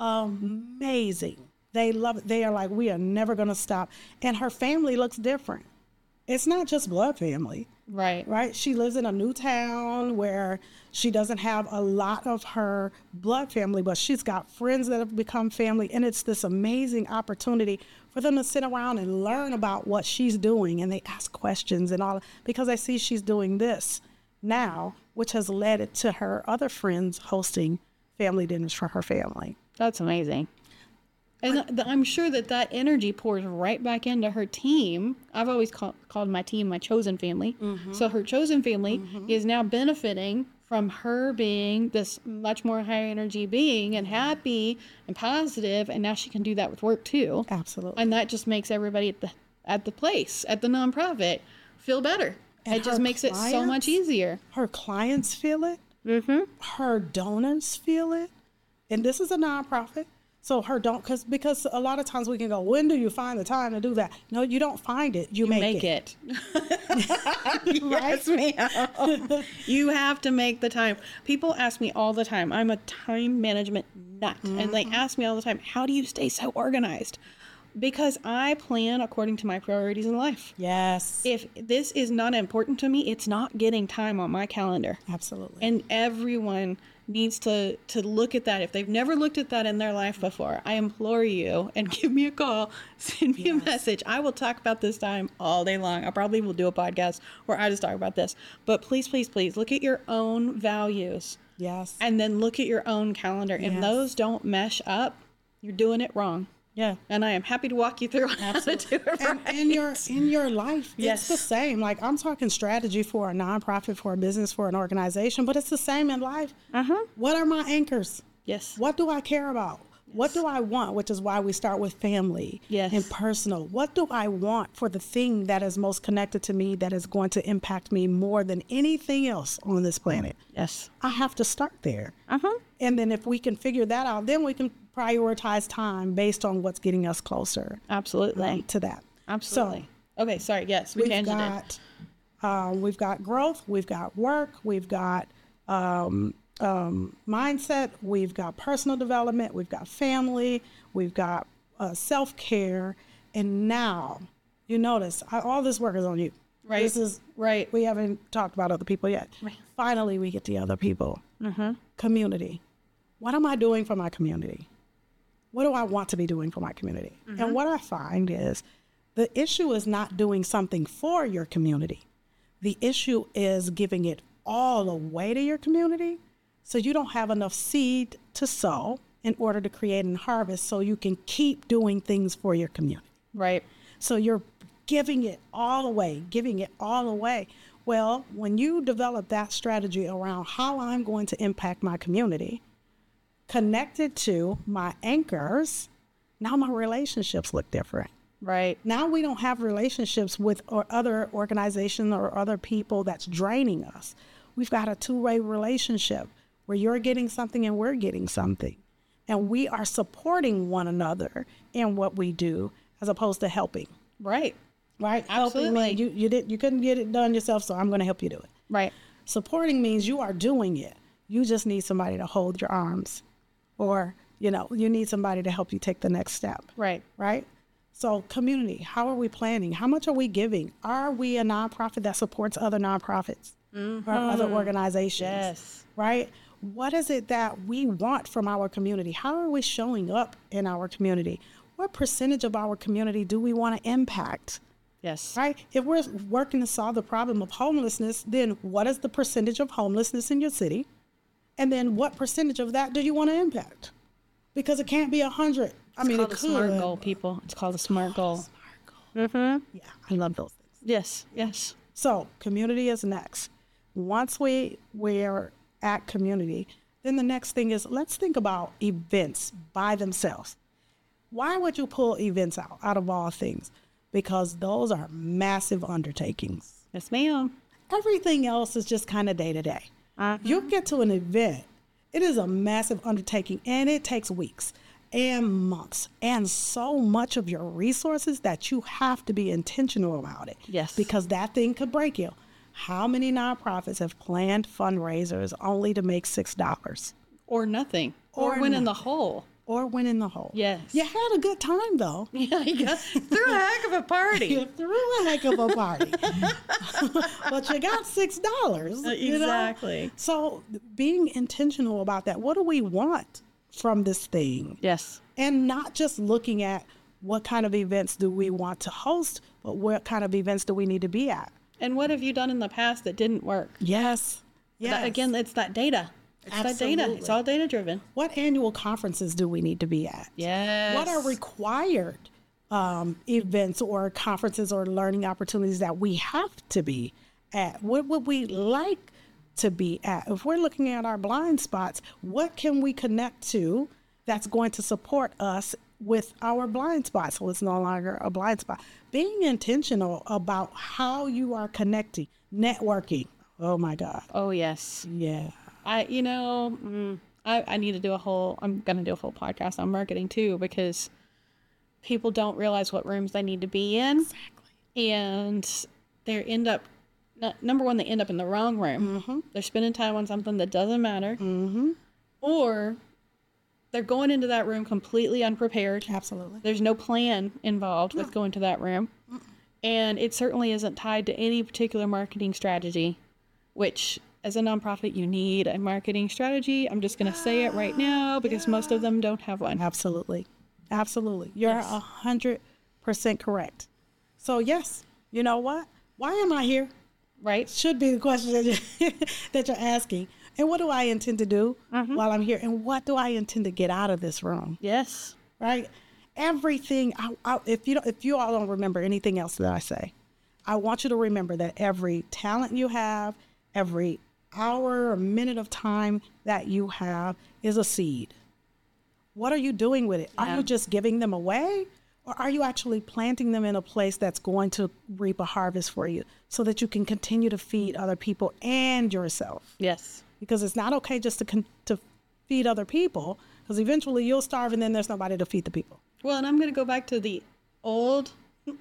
Speaker 2: amazing. They love it. They are like, we are never going to stop. And her family looks different. It's not just blood family.
Speaker 1: Right.
Speaker 2: Right. She lives in a new town where she doesn't have a lot of her blood family, but she's got friends that have become family. And it's this amazing opportunity for them to sit around and learn about what she's doing. And they ask questions and all, because they see she's doing this now, which has led it to her other friends hosting family dinners for her family.
Speaker 1: That's amazing. And th- I'm sure that that energy pours right back into her team. I've always call, called my team my chosen family. Mm-hmm. So her chosen family mm-hmm. is now benefiting from her being this much more higher energy being and happy and positive. And now she can do that with work too.
Speaker 2: Absolutely.
Speaker 1: And that just makes everybody at the at the place, at the nonprofit, feel better. And it just makes clients, it so much easier.
Speaker 2: Her clients feel it.
Speaker 1: Mm-hmm.
Speaker 2: Her donors feel it. And this is a nonprofit. So her don't, because because a lot of times we can go, when do you find the time to do that? No, you don't find it. You,
Speaker 1: you
Speaker 2: make,
Speaker 1: make
Speaker 2: it.
Speaker 1: it. Yes, ma'am. You have to make the time. People ask me all the time. I'm a time management nut. Mm-hmm. And they ask me all the time, how do you stay so organized? Because I plan according to my priorities in life.
Speaker 2: Yes.
Speaker 1: If this is not important to me, it's not getting time on my calendar.
Speaker 2: Absolutely.
Speaker 1: And everyone needs to, to look at that. If they've never looked at that in their life before, I implore you, and give me a call, send me yes. a message. I will talk about this time all day long. I probably will do a podcast where I just talk about this. But please, please, please look at your own values.
Speaker 2: Yes.
Speaker 1: And then look at your own calendar. If yes. those don't mesh up, you're doing it wrong.
Speaker 2: Yeah.
Speaker 1: And I am happy to walk you through how to do it right.
Speaker 2: And in your, in your life,
Speaker 1: yes.
Speaker 2: it's the same. Like, I'm talking strategy for a nonprofit, for a business, for an organization, but it's the same in life.
Speaker 1: Uh-huh.
Speaker 2: What are my anchors?
Speaker 1: Yes.
Speaker 2: What do I care about? Yes. What do I want? Which is why we start with family
Speaker 1: yes.
Speaker 2: and personal. What do I want for the thing that is most connected to me, that is going to impact me more than anything else on this planet?
Speaker 1: Yes.
Speaker 2: I have to start there.
Speaker 1: Uh-huh.
Speaker 2: And then if we can figure that out, then we can prioritize time based on what's getting us closer.
Speaker 1: Absolutely.
Speaker 2: Um, to that.
Speaker 1: Absolutely. So, okay, sorry. Yes, we
Speaker 2: we've
Speaker 1: changed
Speaker 2: got, it. Um, we've got growth. We've got work. We've got um, um, mindset. We've got personal development. We've got family. We've got uh, self-care. And now, you notice, I, all this work is on you.
Speaker 1: Right.
Speaker 2: This is
Speaker 1: right.
Speaker 2: We haven't talked about other people yet.
Speaker 1: Right.
Speaker 2: Finally, we get to other people.
Speaker 1: Mm-hmm.
Speaker 2: Community. What am I doing for my community? What do I want to be doing for my community? Mm-hmm. And what I find is the issue is not doing something for your community. The issue is giving it all away to your community, so you don't have enough seed to sow in order to create and harvest so you can keep doing things for your community.
Speaker 1: Right.
Speaker 2: So you're giving it all away, giving it all away. Well, when you develop that strategy around how I'm going to impact my community, connected to my anchors, now my relationships look different.
Speaker 1: Right.
Speaker 2: Now we don't have relationships with or other organizations or other people that's draining us. We've got a two-way relationship where you're getting something and we're getting something. And we are supporting one another in what we do as opposed to helping.
Speaker 1: Right.
Speaker 2: Right?
Speaker 1: Absolutely.
Speaker 2: Helping means you, you, did, you couldn't get it done yourself, so I'm going to help you do it.
Speaker 1: Right.
Speaker 2: Supporting means you are doing it. You just need somebody to hold your arms, or, you know, you need somebody to help you take the next step.
Speaker 1: Right.
Speaker 2: Right? So community, how are we planning? How much are we giving? Are we a nonprofit that supports other nonprofits
Speaker 1: Mm-hmm.
Speaker 2: or other organizations?
Speaker 1: Yes.
Speaker 2: Right? What is it that we want from our community? How are we showing up in our community? What percentage of our community do we want to impact?
Speaker 1: Yes.
Speaker 2: Right? If we're working to solve the problem of homelessness, then what is the percentage of homelessness in your city? And then what percentage of that do you want to impact? Because it can't be a hundred. I mean, it
Speaker 1: It's
Speaker 2: could.
Speaker 1: called a SMART goal, people. It's called a SMART goal.
Speaker 2: SMART goal.
Speaker 1: Mm-hmm.
Speaker 2: Yeah, I love those things.
Speaker 1: Yes. Yes.
Speaker 2: So community is next. Once we we're at community, then the next thing is let's think about events by themselves. Why would you pull events out, out of all things? Because those are massive undertakings.
Speaker 1: Yes, ma'am.
Speaker 2: Everything else is just kind of day to day.
Speaker 1: Uh-huh.
Speaker 2: You get to an event, it is a massive undertaking, and it takes weeks and months and so much of your resources that you have to be intentional about it.
Speaker 1: Yes.
Speaker 2: Because that thing could break you. How many nonprofits have planned fundraisers only to make six dollars?
Speaker 1: Or nothing. Or,
Speaker 2: Or
Speaker 1: win in the
Speaker 2: nothing.
Speaker 1: hole.
Speaker 2: Or win in the hole?
Speaker 1: Yes.
Speaker 2: You had a good time, though.
Speaker 1: Yeah, yeah. Threw a heck of a party.
Speaker 2: You threw a heck of a party. But you got six dollars. You know?
Speaker 1: Exactly.
Speaker 2: So being intentional about that. What do we want from this thing?
Speaker 1: Yes.
Speaker 2: And not just looking at what kind of events do we want to host, but what kind of events do we need to be at?
Speaker 1: And what have you done in the past that didn't work?
Speaker 2: Yes.
Speaker 1: That-
Speaker 2: Yes.
Speaker 1: again, it's that data. It's that data.
Speaker 2: Absolutely.
Speaker 1: It's all data driven.
Speaker 2: What annual conferences do we need to be at?
Speaker 1: Yes.
Speaker 2: What are required um, events or conferences or learning opportunities that we have to be at? What would we like to be at? If we're looking at our blind spots, what can we connect to that's going to support us with our blind spots so it's no longer a blind spot? Being intentional about how you are connecting, networking. Oh my God.
Speaker 1: Oh, yes.
Speaker 2: Yeah.
Speaker 1: I, you know, mm, I, I need to do a whole, I'm going to do a whole podcast on marketing too, because people don't realize what rooms they need to be in.
Speaker 2: Exactly.
Speaker 1: And they end up, n- number one, they end up in the wrong room.
Speaker 2: Mm-hmm.
Speaker 1: They're spending time on something that doesn't matter.
Speaker 2: Mm-hmm.
Speaker 1: Or they're going into that room completely unprepared.
Speaker 2: Absolutely.
Speaker 1: There's no plan involved with going to that room. And it certainly isn't tied to any particular marketing strategy, which as a nonprofit, you need a marketing strategy. I'm just going to say it right now because yeah. most of them don't have one.
Speaker 2: Absolutely. Absolutely. You're a yes. hundred percent correct. So yes, you know what? Why am I here?
Speaker 1: Right.
Speaker 2: Should be the question that you're, that you're asking. And what do I intend to do mm-hmm. while I'm here? And what do I intend to get out of this room?
Speaker 1: Yes.
Speaker 2: Right. Everything. I, I, if you don't, if you all don't remember anything else that I say, I want you to remember that every talent you have, every hour or minute of time that you have is a seed. What are you doing with it? Yeah. Are you just giving them away? Or are you actually planting them in a place that's going to reap a harvest for you so that you can continue to feed other people and yourself?
Speaker 1: Yes.
Speaker 2: Because it's not okay just to con- to feed other people, because eventually you'll starve and then there's nobody to feed the people.
Speaker 1: Well, and I'm going to go back to the old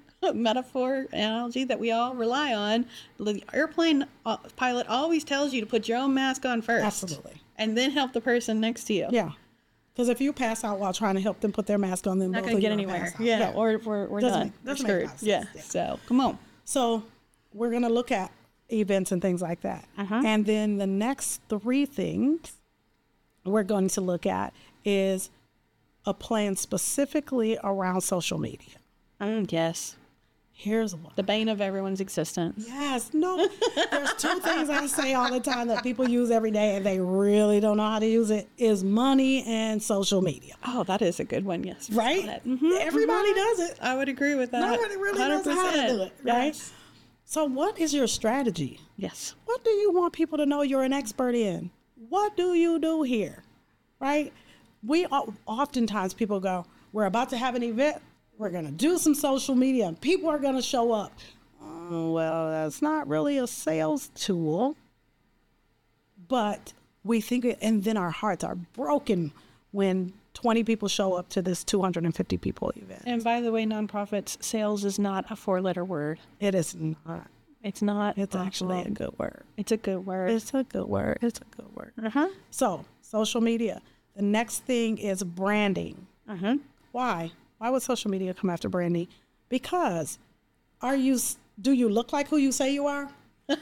Speaker 1: metaphor analogy that we all rely on. The airplane pilot always tells you to put your own mask on first.
Speaker 2: Absolutely.
Speaker 1: And then help the person next to you.
Speaker 2: Yeah. Because if you pass out while trying to help them put their mask on, then
Speaker 1: not going to get anywhere. Yeah. yeah. Or we're, we're doesn't done. Make, we're screwed. Yeah. yeah. So come on.
Speaker 2: So we're going to look at events and things like that. Uh-huh. And then the next three things we're going to look at is a plan specifically around social media.
Speaker 1: Mm, yes.
Speaker 2: Here's why.
Speaker 1: The bane of everyone's existence.
Speaker 2: Yes. No, there's two things I say all the time that people use every day and they really don't know how to use it is money and social media.
Speaker 1: Oh, that is a good one. Yes.
Speaker 2: Right?
Speaker 1: Mm-hmm,
Speaker 2: Everybody
Speaker 1: mm-hmm.
Speaker 2: does it.
Speaker 1: I would agree with that.
Speaker 2: Nobody really knows how to do it, right?
Speaker 1: Yes.
Speaker 2: So what is your strategy?
Speaker 1: Yes.
Speaker 2: What do you want people to know you're an expert in? What do you do here? Right? We oftentimes people go, we're about to have an event. We're going to do some social media and people are going to show up. Uh, well, that's not really a sales tool, but we think it, and then our hearts are broken when twenty people show up to this two hundred fifty people event.
Speaker 1: And by the way, nonprofits, sales is not a four letter word.
Speaker 2: It is not.
Speaker 1: It's not.
Speaker 2: It's
Speaker 1: uh,
Speaker 2: actually a good word.
Speaker 1: It's a good word.
Speaker 2: It's a good word. It's a good word.
Speaker 1: Uh-huh.
Speaker 2: So, social media. The next thing is branding.
Speaker 1: Uh-huh.
Speaker 2: Why? Why would social media come after branding? Because are you, do you look like who you say you are?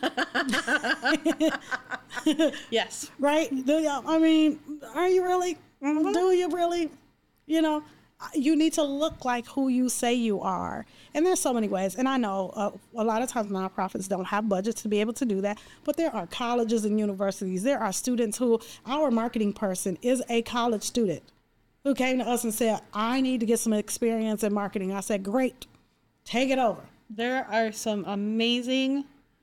Speaker 1: Yes.
Speaker 2: Right? Do you, I mean, are you really?
Speaker 1: Mm-hmm.
Speaker 2: Do you really? You know, you need to look like who you say you are. And there's so many ways. And I know uh, a lot of times nonprofits don't have budgets to be able to do that. But there are colleges and universities. There are students who, our marketing person is a college student who came to us and said, I need to get some experience in marketing. I said, great, take it over.
Speaker 1: There are some amazing,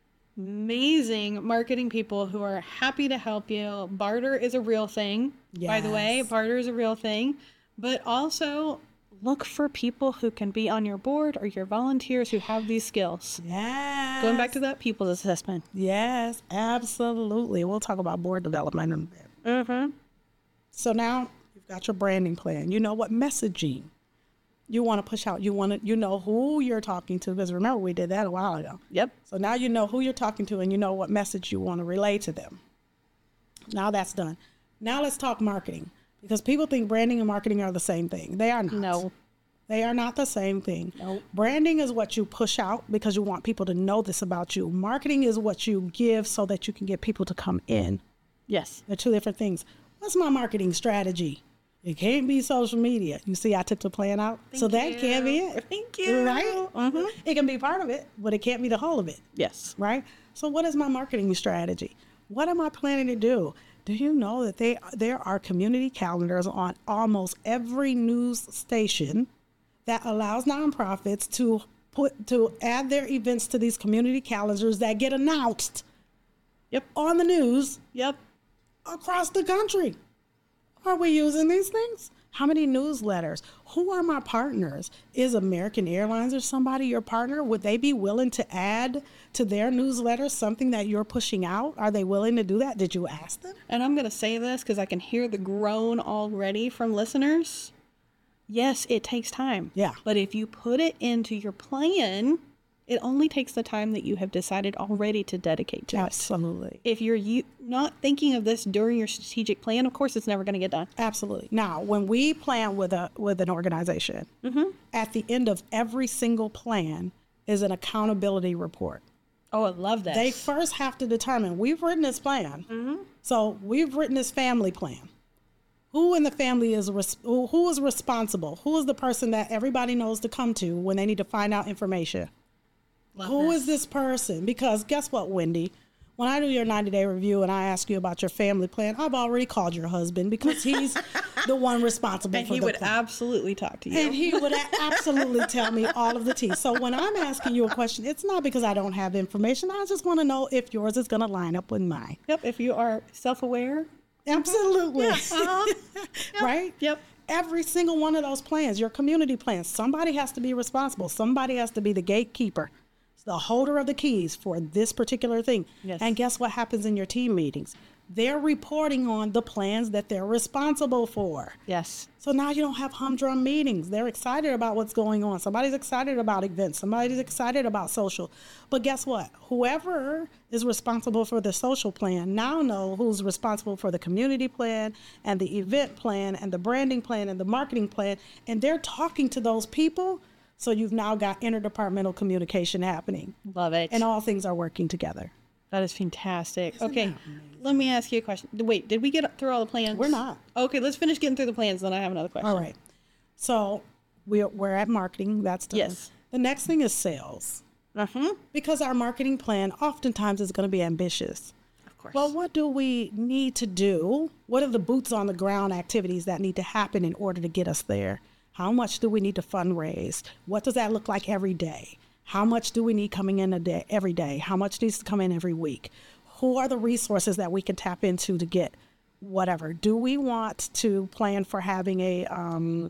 Speaker 1: amazing marketing people who are happy to help you. Barter is a real thing, yes. By the way. Barter is a real thing. But also look for people who can be on your board or your volunteers who have these skills.
Speaker 2: Yes.
Speaker 1: Going back to that people's assessment.
Speaker 2: Yes, absolutely. We'll talk about board development in a bit.
Speaker 1: Mm-hmm.
Speaker 2: So now you've got your branding plan. You know what messaging you want to push out. You want to, you know who you're talking to, because remember we did that a while ago.
Speaker 1: Yep.
Speaker 2: So now you know who you're talking to and you know what message you want to relay to them. Now that's done. Now let's talk marketing, because people think branding and marketing are the same thing. They are not.
Speaker 1: No.
Speaker 2: They are not the same thing.
Speaker 1: Nope.
Speaker 2: Branding is what you push out because you want people to know this about you. Marketing is what you give so that you can get people to come in.
Speaker 1: Yes.
Speaker 2: They're two different things. What's my marketing strategy? It can't be social media. You see, I took the plan out.
Speaker 1: Thank
Speaker 2: so
Speaker 1: you.
Speaker 2: that can't be it.
Speaker 1: Thank you.
Speaker 2: Right?
Speaker 1: Mm-hmm.
Speaker 2: It can be part of it, but it can't be the whole of it.
Speaker 1: Yes.
Speaker 2: Right? So what is my marketing strategy? What am I planning to do? Do you know that they there are community calendars on almost every news station that allows nonprofits to put to add their events to these community calendars that get announced
Speaker 1: Yep.
Speaker 2: on the news
Speaker 1: Yep.
Speaker 2: across the country? Are we using these things? How many newsletters? Who are my partners? Is American Airlines or somebody your partner? Would they be willing to add to their newsletter something that you're pushing out? Are they willing to do that? Did you ask them?
Speaker 1: And I'm going to say this because I can hear the groan already from listeners. Yes, it takes time.
Speaker 2: Yeah.
Speaker 1: But if you put it into your plan, it only takes the time that you have decided already to dedicate to it.
Speaker 2: Absolutely.
Speaker 1: If you're you, not thinking of this during your strategic plan, of course, it's never going to get done.
Speaker 2: Absolutely. Now, when we plan with a with an organization,
Speaker 1: Mm-hmm.
Speaker 2: at the end of every single plan is an accountability report.
Speaker 1: Oh, I love this.
Speaker 2: They first have to determine, we've written this plan.
Speaker 1: Mm-hmm.
Speaker 2: So we've written this family plan. Who in the family is, res- who, who is responsible? Who is the person that everybody knows to come to when they need to find out information?
Speaker 1: Love
Speaker 2: Who
Speaker 1: this.
Speaker 2: is this person? Because guess what, Wendy? When I do your ninety-day review and I ask you about your family plan, I've already called your husband because he's the one responsible
Speaker 1: And
Speaker 2: for
Speaker 1: he
Speaker 2: the
Speaker 1: would
Speaker 2: plan.
Speaker 1: absolutely talk to you.
Speaker 2: And he would a- absolutely tell me all of the tea. So when I'm asking you a question, it's not because I don't have information. I just want to know if yours is going to line up with mine.
Speaker 1: Yep. If you are self-aware.
Speaker 2: Absolutely.
Speaker 1: Yeah. Uh-huh. Yep.
Speaker 2: Right?
Speaker 1: Yep.
Speaker 2: Every single one of those plans, your community plans, somebody has to be responsible. Somebody has to be the gatekeeper, the holder of the keys for this particular thing.
Speaker 1: Yes.
Speaker 2: And guess what happens in your team meetings? They're reporting on the plans that they're responsible for.
Speaker 1: Yes.
Speaker 2: So now you don't have humdrum meetings. They're excited about what's going on. Somebody's excited about events. Somebody's excited about social. But guess what? Whoever is responsible for the social plan now know who's responsible for the community plan and the event plan and the branding plan and the marketing plan. And they're talking to those people. So you've now got interdepartmental communication happening.
Speaker 1: Love it.
Speaker 2: And all things are working together.
Speaker 1: That is fantastic.
Speaker 2: Isn't
Speaker 1: Okay,
Speaker 2: that amazing?
Speaker 1: let me ask you a question. Wait, did we get through all the plans?
Speaker 2: We're not.
Speaker 1: Okay, let's finish getting through the plans, then I have another question.
Speaker 2: All right. So we're, we're at marketing. That's done.
Speaker 1: Yes.
Speaker 2: The next thing is sales.
Speaker 1: Uh-huh.
Speaker 2: Because our marketing plan oftentimes is going to be ambitious.
Speaker 1: Of course.
Speaker 2: Well, what do we need to do? What are the boots on the ground activities that need to happen in order to get us there? How much do we need to fundraise? What does that look like every day? How much do we need coming in a day, every day? How much needs to come in every week? Who are the resources that we can tap into to get whatever? Do we want to plan for having a um,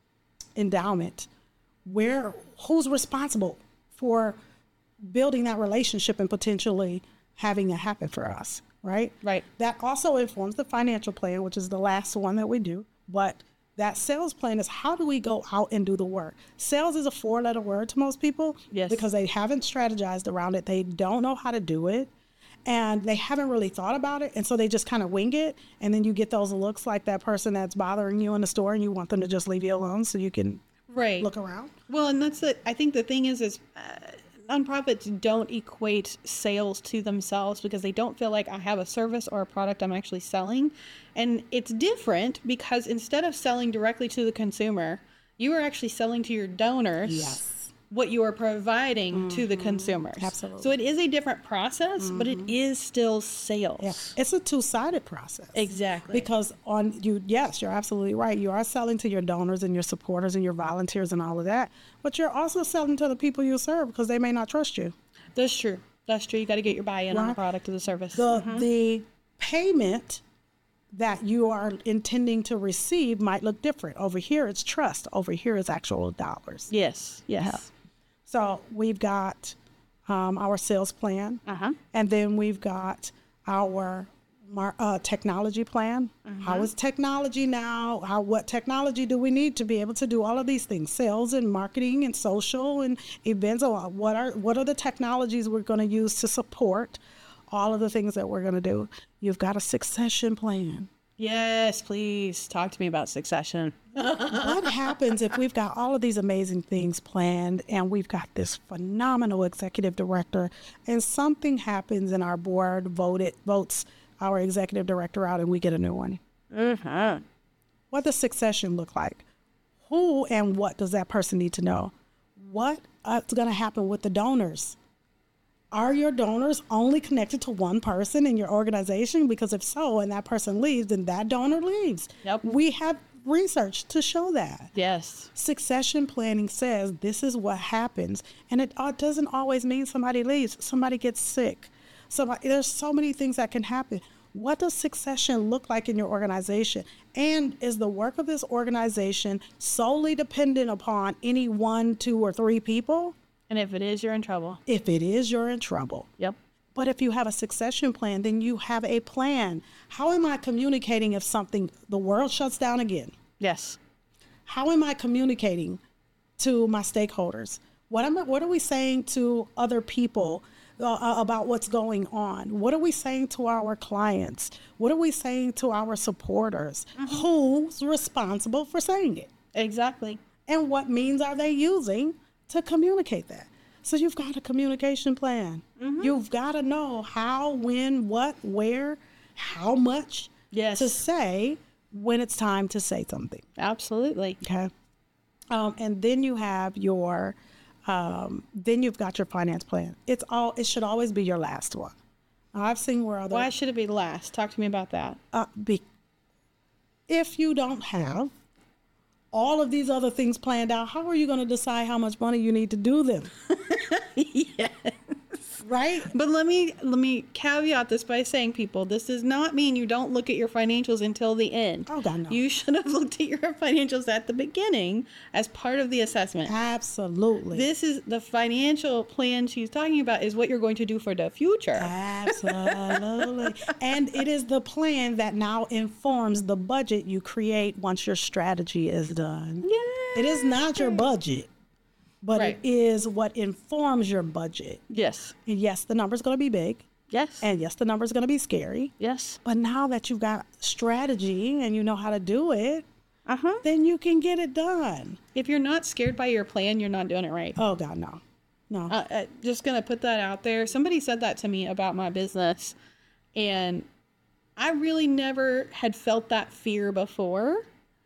Speaker 2: endowment? Where, who's responsible for building that relationship and potentially having it happen for us, right?
Speaker 1: Right.
Speaker 2: That also informs the financial plan, which is the last one that we do. But that sales plan is how do we go out and do the work? Sales is a four-letter word to most people.
Speaker 1: Yes.
Speaker 2: Because they haven't strategized around it. They don't know how to do it. And they haven't really thought about it. And so they just kind of wing it. And then you get those looks like that person that's bothering you in the store and you want them to just leave you alone so you can
Speaker 1: Right.
Speaker 2: look around.
Speaker 1: Well, and that's the, I think the thing is, is uh, nonprofits don't equate sales to themselves because they don't feel like I have a service or a product I'm actually selling. And it's different because instead of selling directly to the consumer, you are actually selling to your donors.
Speaker 2: Yes.
Speaker 1: What you are providing
Speaker 2: Mm-hmm.
Speaker 1: to the consumers.
Speaker 2: Absolutely.
Speaker 1: So it is a different process, mm-hmm. but it is still sales.
Speaker 2: Yeah. It's a two-sided process.
Speaker 1: Exactly.
Speaker 2: Because on you, yes, you're absolutely right. You are selling to your donors and your supporters and your volunteers and all of that, but you're also selling to the people you serve because they may not trust you.
Speaker 1: That's true. That's true. You got to get your buy-in
Speaker 2: Right.
Speaker 1: on the product or the service.
Speaker 2: The
Speaker 1: Mhm.
Speaker 2: the payment that you are intending to receive might look different. Over here, it's trust. Over here, it's actual dollars.
Speaker 1: Yes. Yes.
Speaker 2: Yeah. So we've got um, our sales plan,
Speaker 1: Uh-huh.
Speaker 2: and then we've got our mar- uh, technology plan. How is technology now? How what technology do we need to be able to do all of these things? Sales and marketing and social and events. Or what are what are the technologies we're going to use to support all of the things that we're going to do? You've got a succession plan.
Speaker 1: Yes, please talk to me about succession.
Speaker 2: What happens if we've got all of these amazing things planned and we've got this phenomenal executive director and something happens and our board voted votes our executive director out and we get a new one?
Speaker 1: Uh-huh.
Speaker 2: What does succession look like? Who and what does that person need to know? What is going to happen with the donors? Are your donors only connected to one person in your organization? Because if so, and that person leaves, then that donor leaves.
Speaker 1: Yep.
Speaker 2: We have research to show that.
Speaker 1: Yes.
Speaker 2: Succession planning says this is what happens. And it uh, doesn't always mean somebody leaves. Somebody gets sick. Somebody, there's so many things that can happen. What does succession look like in your organization? And is the work of this organization solely dependent upon any one, two, or three people?
Speaker 1: And if it is, you're in trouble.
Speaker 2: If it is, you're in trouble.
Speaker 1: Yep.
Speaker 2: But if you have a succession plan, then you have a plan. How am I communicating if something, the world shuts down again?
Speaker 1: Yes.
Speaker 2: How am I communicating to my stakeholders? What am I, what are we saying to other people uh, about what's going on? What are we saying to our clients? What are we saying to our supporters? Mm-hmm. Who's responsible for saying it?
Speaker 1: Exactly.
Speaker 2: And what means are they using to communicate that? So you've got a communication plan. Mm-hmm. You've got to know how, when, what, where, how much
Speaker 1: yes.
Speaker 2: to say when it's time to say something.
Speaker 1: Absolutely.
Speaker 2: Okay. Um, and then you have your, um, then you've got your finance plan. It's all, it should always be your last one. Now, I've seen where other.
Speaker 1: Why should it be last? Talk to me about that.
Speaker 2: Uh, be, if you don't have all of these other things planned out, how are you going to decide how much money you need to do them?
Speaker 1: Yes.
Speaker 2: Right?
Speaker 1: But let me let me caveat this by saying, people, this does not mean you don't look at your financials until the end.
Speaker 2: Oh, God, no.
Speaker 1: You should have looked at your financials at the beginning as part of the assessment.
Speaker 2: Absolutely.
Speaker 1: This is the financial plan she's talking about is what you're going to do for the future.
Speaker 2: Absolutely. And it is the plan that now informs the budget you create once your strategy is done.
Speaker 1: Yeah.
Speaker 2: It is not your budget, but
Speaker 1: Right.
Speaker 2: it is what informs your budget.
Speaker 1: Yes.
Speaker 2: And yes, the number's going to be big.
Speaker 1: Yes.
Speaker 2: And yes, the number's going to be scary.
Speaker 1: yes.
Speaker 2: But now that you've got strategy and you know how to do it,
Speaker 1: Uh-huh.
Speaker 2: then you can get it done.
Speaker 1: If you're not scared by your plan, you're not doing it right.
Speaker 2: Oh, God, no. No.
Speaker 1: Uh, uh, just gonna put that out there. Somebody said that to me about my business, and I really never had felt that fear before.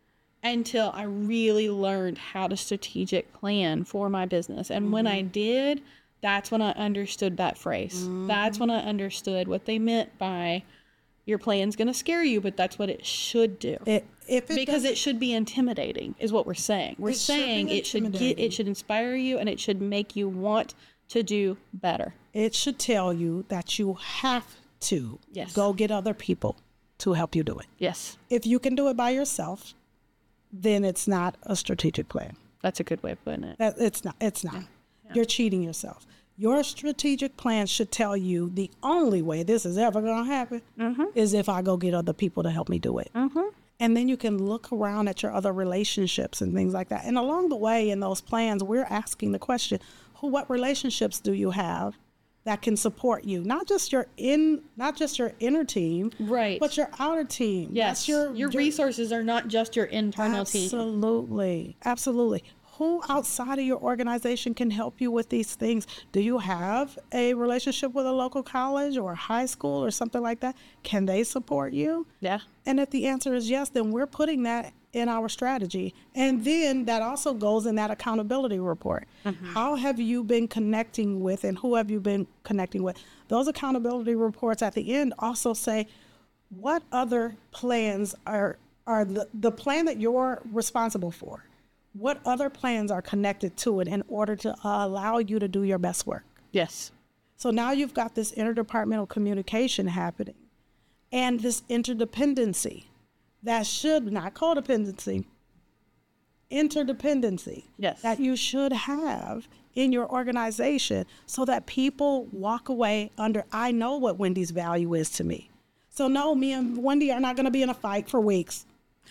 Speaker 1: until I really learned how to strategic plan for my business. And mm-hmm. when I did, that's when I understood that phrase. Mm-hmm. That's when I understood what they meant by your plan's going to scare you, but that's what it should do.
Speaker 2: It, if it
Speaker 1: because it should be intimidating is what we're saying. We're
Speaker 2: it
Speaker 1: saying
Speaker 2: should
Speaker 1: it should get, it should inspire you, and it should make you want to do better.
Speaker 2: It should tell you that you have to
Speaker 1: yes.
Speaker 2: go get other people to help you do it.
Speaker 1: Yes.
Speaker 2: If you can do it by yourself, then it's not a strategic plan.
Speaker 1: That's a good way of putting it.
Speaker 2: That, it's not. It's not. Yeah. Yeah. You're cheating yourself. Your strategic plan should tell you the only way this is ever going to happen mm-hmm. is if I go get other people to help me do it.
Speaker 1: Mm-hmm.
Speaker 2: And then you can look around at your other relationships and things like that. And along the way in those plans, we're asking the question, who, what relationships do you have that can support you? Not just your in, not just your inner team,
Speaker 1: right?
Speaker 2: But your outer team.
Speaker 1: Yes, your, your your resources are not just your internal
Speaker 2: absolutely,
Speaker 1: team.
Speaker 2: Absolutely, absolutely. Who outside of your organization can help you with these things? Do you have a relationship with a local college or high school or something like that? Can they support you?
Speaker 1: Yeah.
Speaker 2: And if the answer is yes, then we're putting that in our strategy. And then that also goes in that accountability report. Mm-hmm. How have you been connecting with, and who have you been connecting with? Those accountability reports at the end also say, what other plans are, are the, the plan that you're responsible for? What other plans are connected to it in order to uh, allow you to do your best work?
Speaker 1: Yes.
Speaker 2: So now you've got this interdepartmental communication happening and this interdependency that should, not codependency, interdependency
Speaker 1: yes.
Speaker 2: that you should have in your organization so that people walk away under, I know what Wendy's value is to me. So no, me and Wendy are not going to be in a fight for weeks.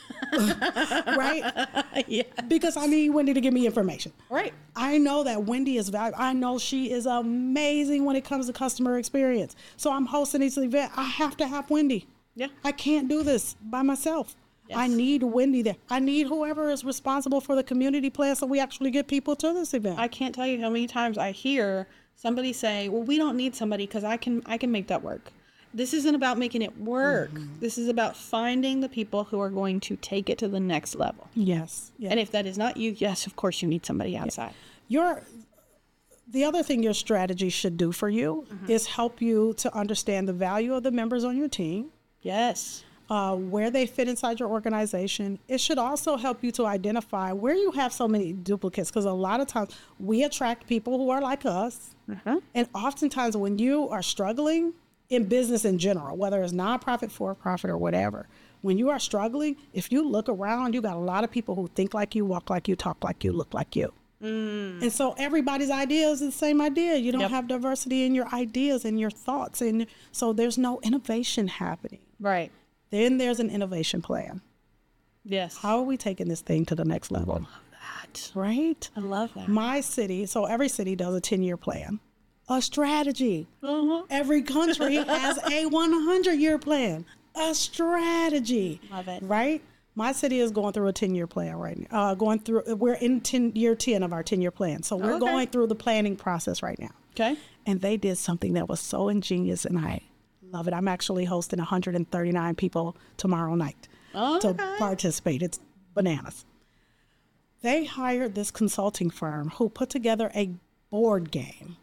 Speaker 2: Right?
Speaker 1: Yeah.
Speaker 2: Because I need Wendy to give me information.
Speaker 1: Right.
Speaker 2: I know that Wendy is valuable. I know she is amazing when it comes to customer experience. So I'm hosting this event. I have to have Wendy.
Speaker 1: Yeah.
Speaker 2: I can't do this by myself.
Speaker 1: Yes.
Speaker 2: I need Wendy there. I need whoever is responsible for the community plan so we actually get people to this event.
Speaker 1: I can't tell you how many times I hear somebody say, well, we don't need somebody because I can I can make that work. This isn't about making it work. Mm-hmm. This is about finding the people who are going to take it to the next level.
Speaker 2: Yes. yes.
Speaker 1: And if that is not you, yes, of course you need somebody outside.
Speaker 2: Yeah. Your, the other thing your strategy should do for you mm-hmm. is help you to understand the value of the members on your team.
Speaker 1: Yes.
Speaker 2: Uh, where they fit inside your organization. It should also help you to identify where you have so many duplicates, because a lot of times we attract people who are like us. Mm-hmm. And oftentimes when you are struggling, in business in general, whether it's nonprofit, for-profit, or whatever, when you are struggling, if you look around, you got a lot of people who think like you, walk like you, talk like you, look like you. Mm. And so everybody's idea is the same idea. You don't yep. have diversity in your ideas and your thoughts. And so there's no innovation happening.
Speaker 1: Right.
Speaker 2: Then there's an innovation plan.
Speaker 1: Yes.
Speaker 2: How are we taking this thing to the next level?
Speaker 1: I love that.
Speaker 2: Right?
Speaker 1: I love that.
Speaker 2: My city, so every city does a ten-year plan. A strategy.
Speaker 1: Uh-huh.
Speaker 2: Every country has a one hundred year plan. A strategy.
Speaker 1: Love it.
Speaker 2: Right? My city is going through a ten-year plan right now. Uh, going through, we're in ten, year ten of our ten-year plan. So we're okay. going through the planning process right now.
Speaker 1: Okay.
Speaker 2: And they did something that was so ingenious, and I love it. I'm actually hosting one hundred thirty-nine people tomorrow night
Speaker 1: okay.
Speaker 2: to participate. It's bananas. They hired this consulting firm who put together a board game.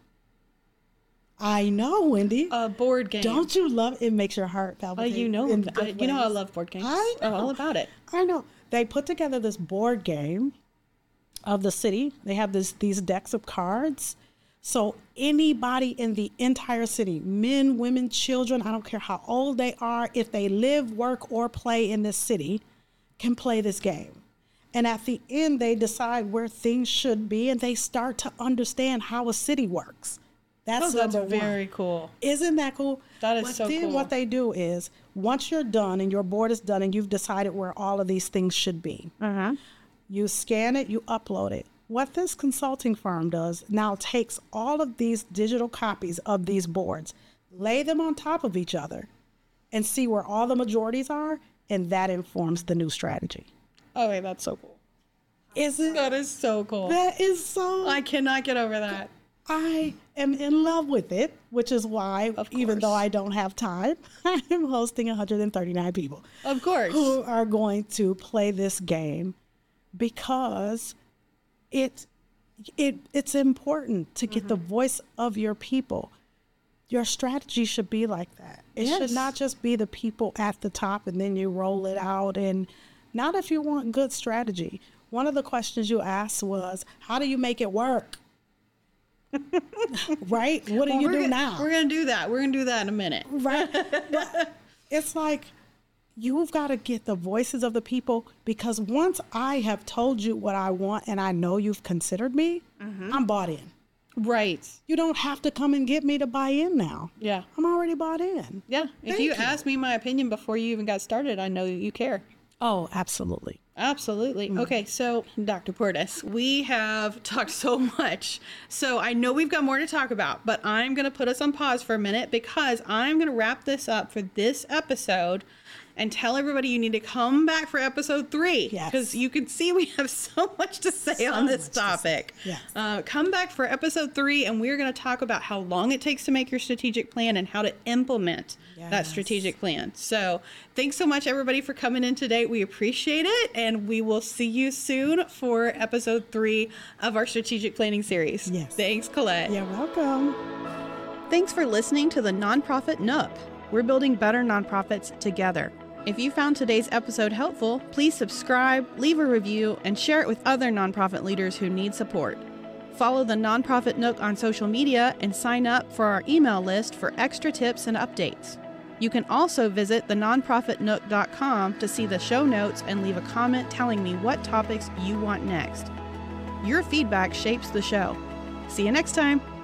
Speaker 2: I know, Wendy.
Speaker 1: A board game.
Speaker 2: Don't you love it? It makes your heart palpitate.
Speaker 1: Oh, you know, I, you know I love board games.
Speaker 2: I know.
Speaker 1: I'm all about it.
Speaker 2: I know. They put together this board game of the city. They have this these decks of cards. So anybody in the entire city, men, women, children, I don't care how old they are, if they live, work, or play in this city, can play this game. And at the end, they decide where things should be, and they start to understand how a city works. That's,
Speaker 1: oh, that's very
Speaker 2: one.
Speaker 1: cool.
Speaker 2: Isn't that cool?
Speaker 1: That is
Speaker 2: but
Speaker 1: so
Speaker 2: then
Speaker 1: cool.
Speaker 2: What they do is, once you're done and your board is done and you've decided where all of these things should be,
Speaker 1: uh-huh.
Speaker 2: you scan it, you upload it. What this consulting firm does now takes all of these digital copies of these boards, lay them on top of each other, and see where all the majorities are, and that informs the new strategy.
Speaker 1: Okay, that's so cool.
Speaker 2: Is it?
Speaker 1: That is so cool.
Speaker 2: That is so...
Speaker 1: I cannot get over that.
Speaker 2: I am in love with it, which is why, even though I don't have time, I am hosting one hundred thirty-nine people.
Speaker 1: Of course.
Speaker 2: Who are going to play this game because it, it it's important to get mm-hmm. the voice of your people. Your strategy should be like that. It yes. should not just be the people at the top and then you roll it out. And not if you want good strategy. One of the questions you asked was, how do you make it work? Right? What do well, you do
Speaker 1: gonna,
Speaker 2: now?
Speaker 1: We're going to do that. We're going to do that in a minute.
Speaker 2: Right? But it's like, you've got to get the voices of the people, because once I have told you what I want and I know you've considered me, mm-hmm. I'm bought in.
Speaker 1: Right.
Speaker 2: You don't have to come and get me to buy in now.
Speaker 1: Yeah.
Speaker 2: I'm already bought in.
Speaker 1: Yeah. If you, you ask me my opinion before you even got started, I know you care.
Speaker 2: Oh, absolutely.
Speaker 1: Absolutely. Mm-hmm. Okay, so Doctor Portis, we have talked so much. So I know we've got more to talk about, but I'm going to put us on pause for a minute because I'm going to wrap this up for this episode and tell everybody you need to come back for episode three.
Speaker 2: Yes.
Speaker 1: Because you can see we have so much to say so on this topic.
Speaker 2: Yes.
Speaker 1: Uh, come back for episode three, and we're going to talk about how long it takes to make your strategic plan and how to implement yes. that strategic plan. So thanks so much, everybody, for coming in today. We appreciate it, and we will see you soon for episode three of our strategic planning series.
Speaker 2: Yes.
Speaker 1: Thanks, Colette.
Speaker 2: You're welcome.
Speaker 1: Thanks for listening to the Nonprofit Nook. We're building better nonprofits together. If you found today's episode helpful, please subscribe, leave a review, and share it with other nonprofit leaders who need support. Follow the Nonprofit Nook on social media and sign up for our email list for extra tips and updates. You can also visit the nonprofit nook dot com to see the show notes and leave a comment telling me what topics you want next. Your feedback shapes the show. See you next time.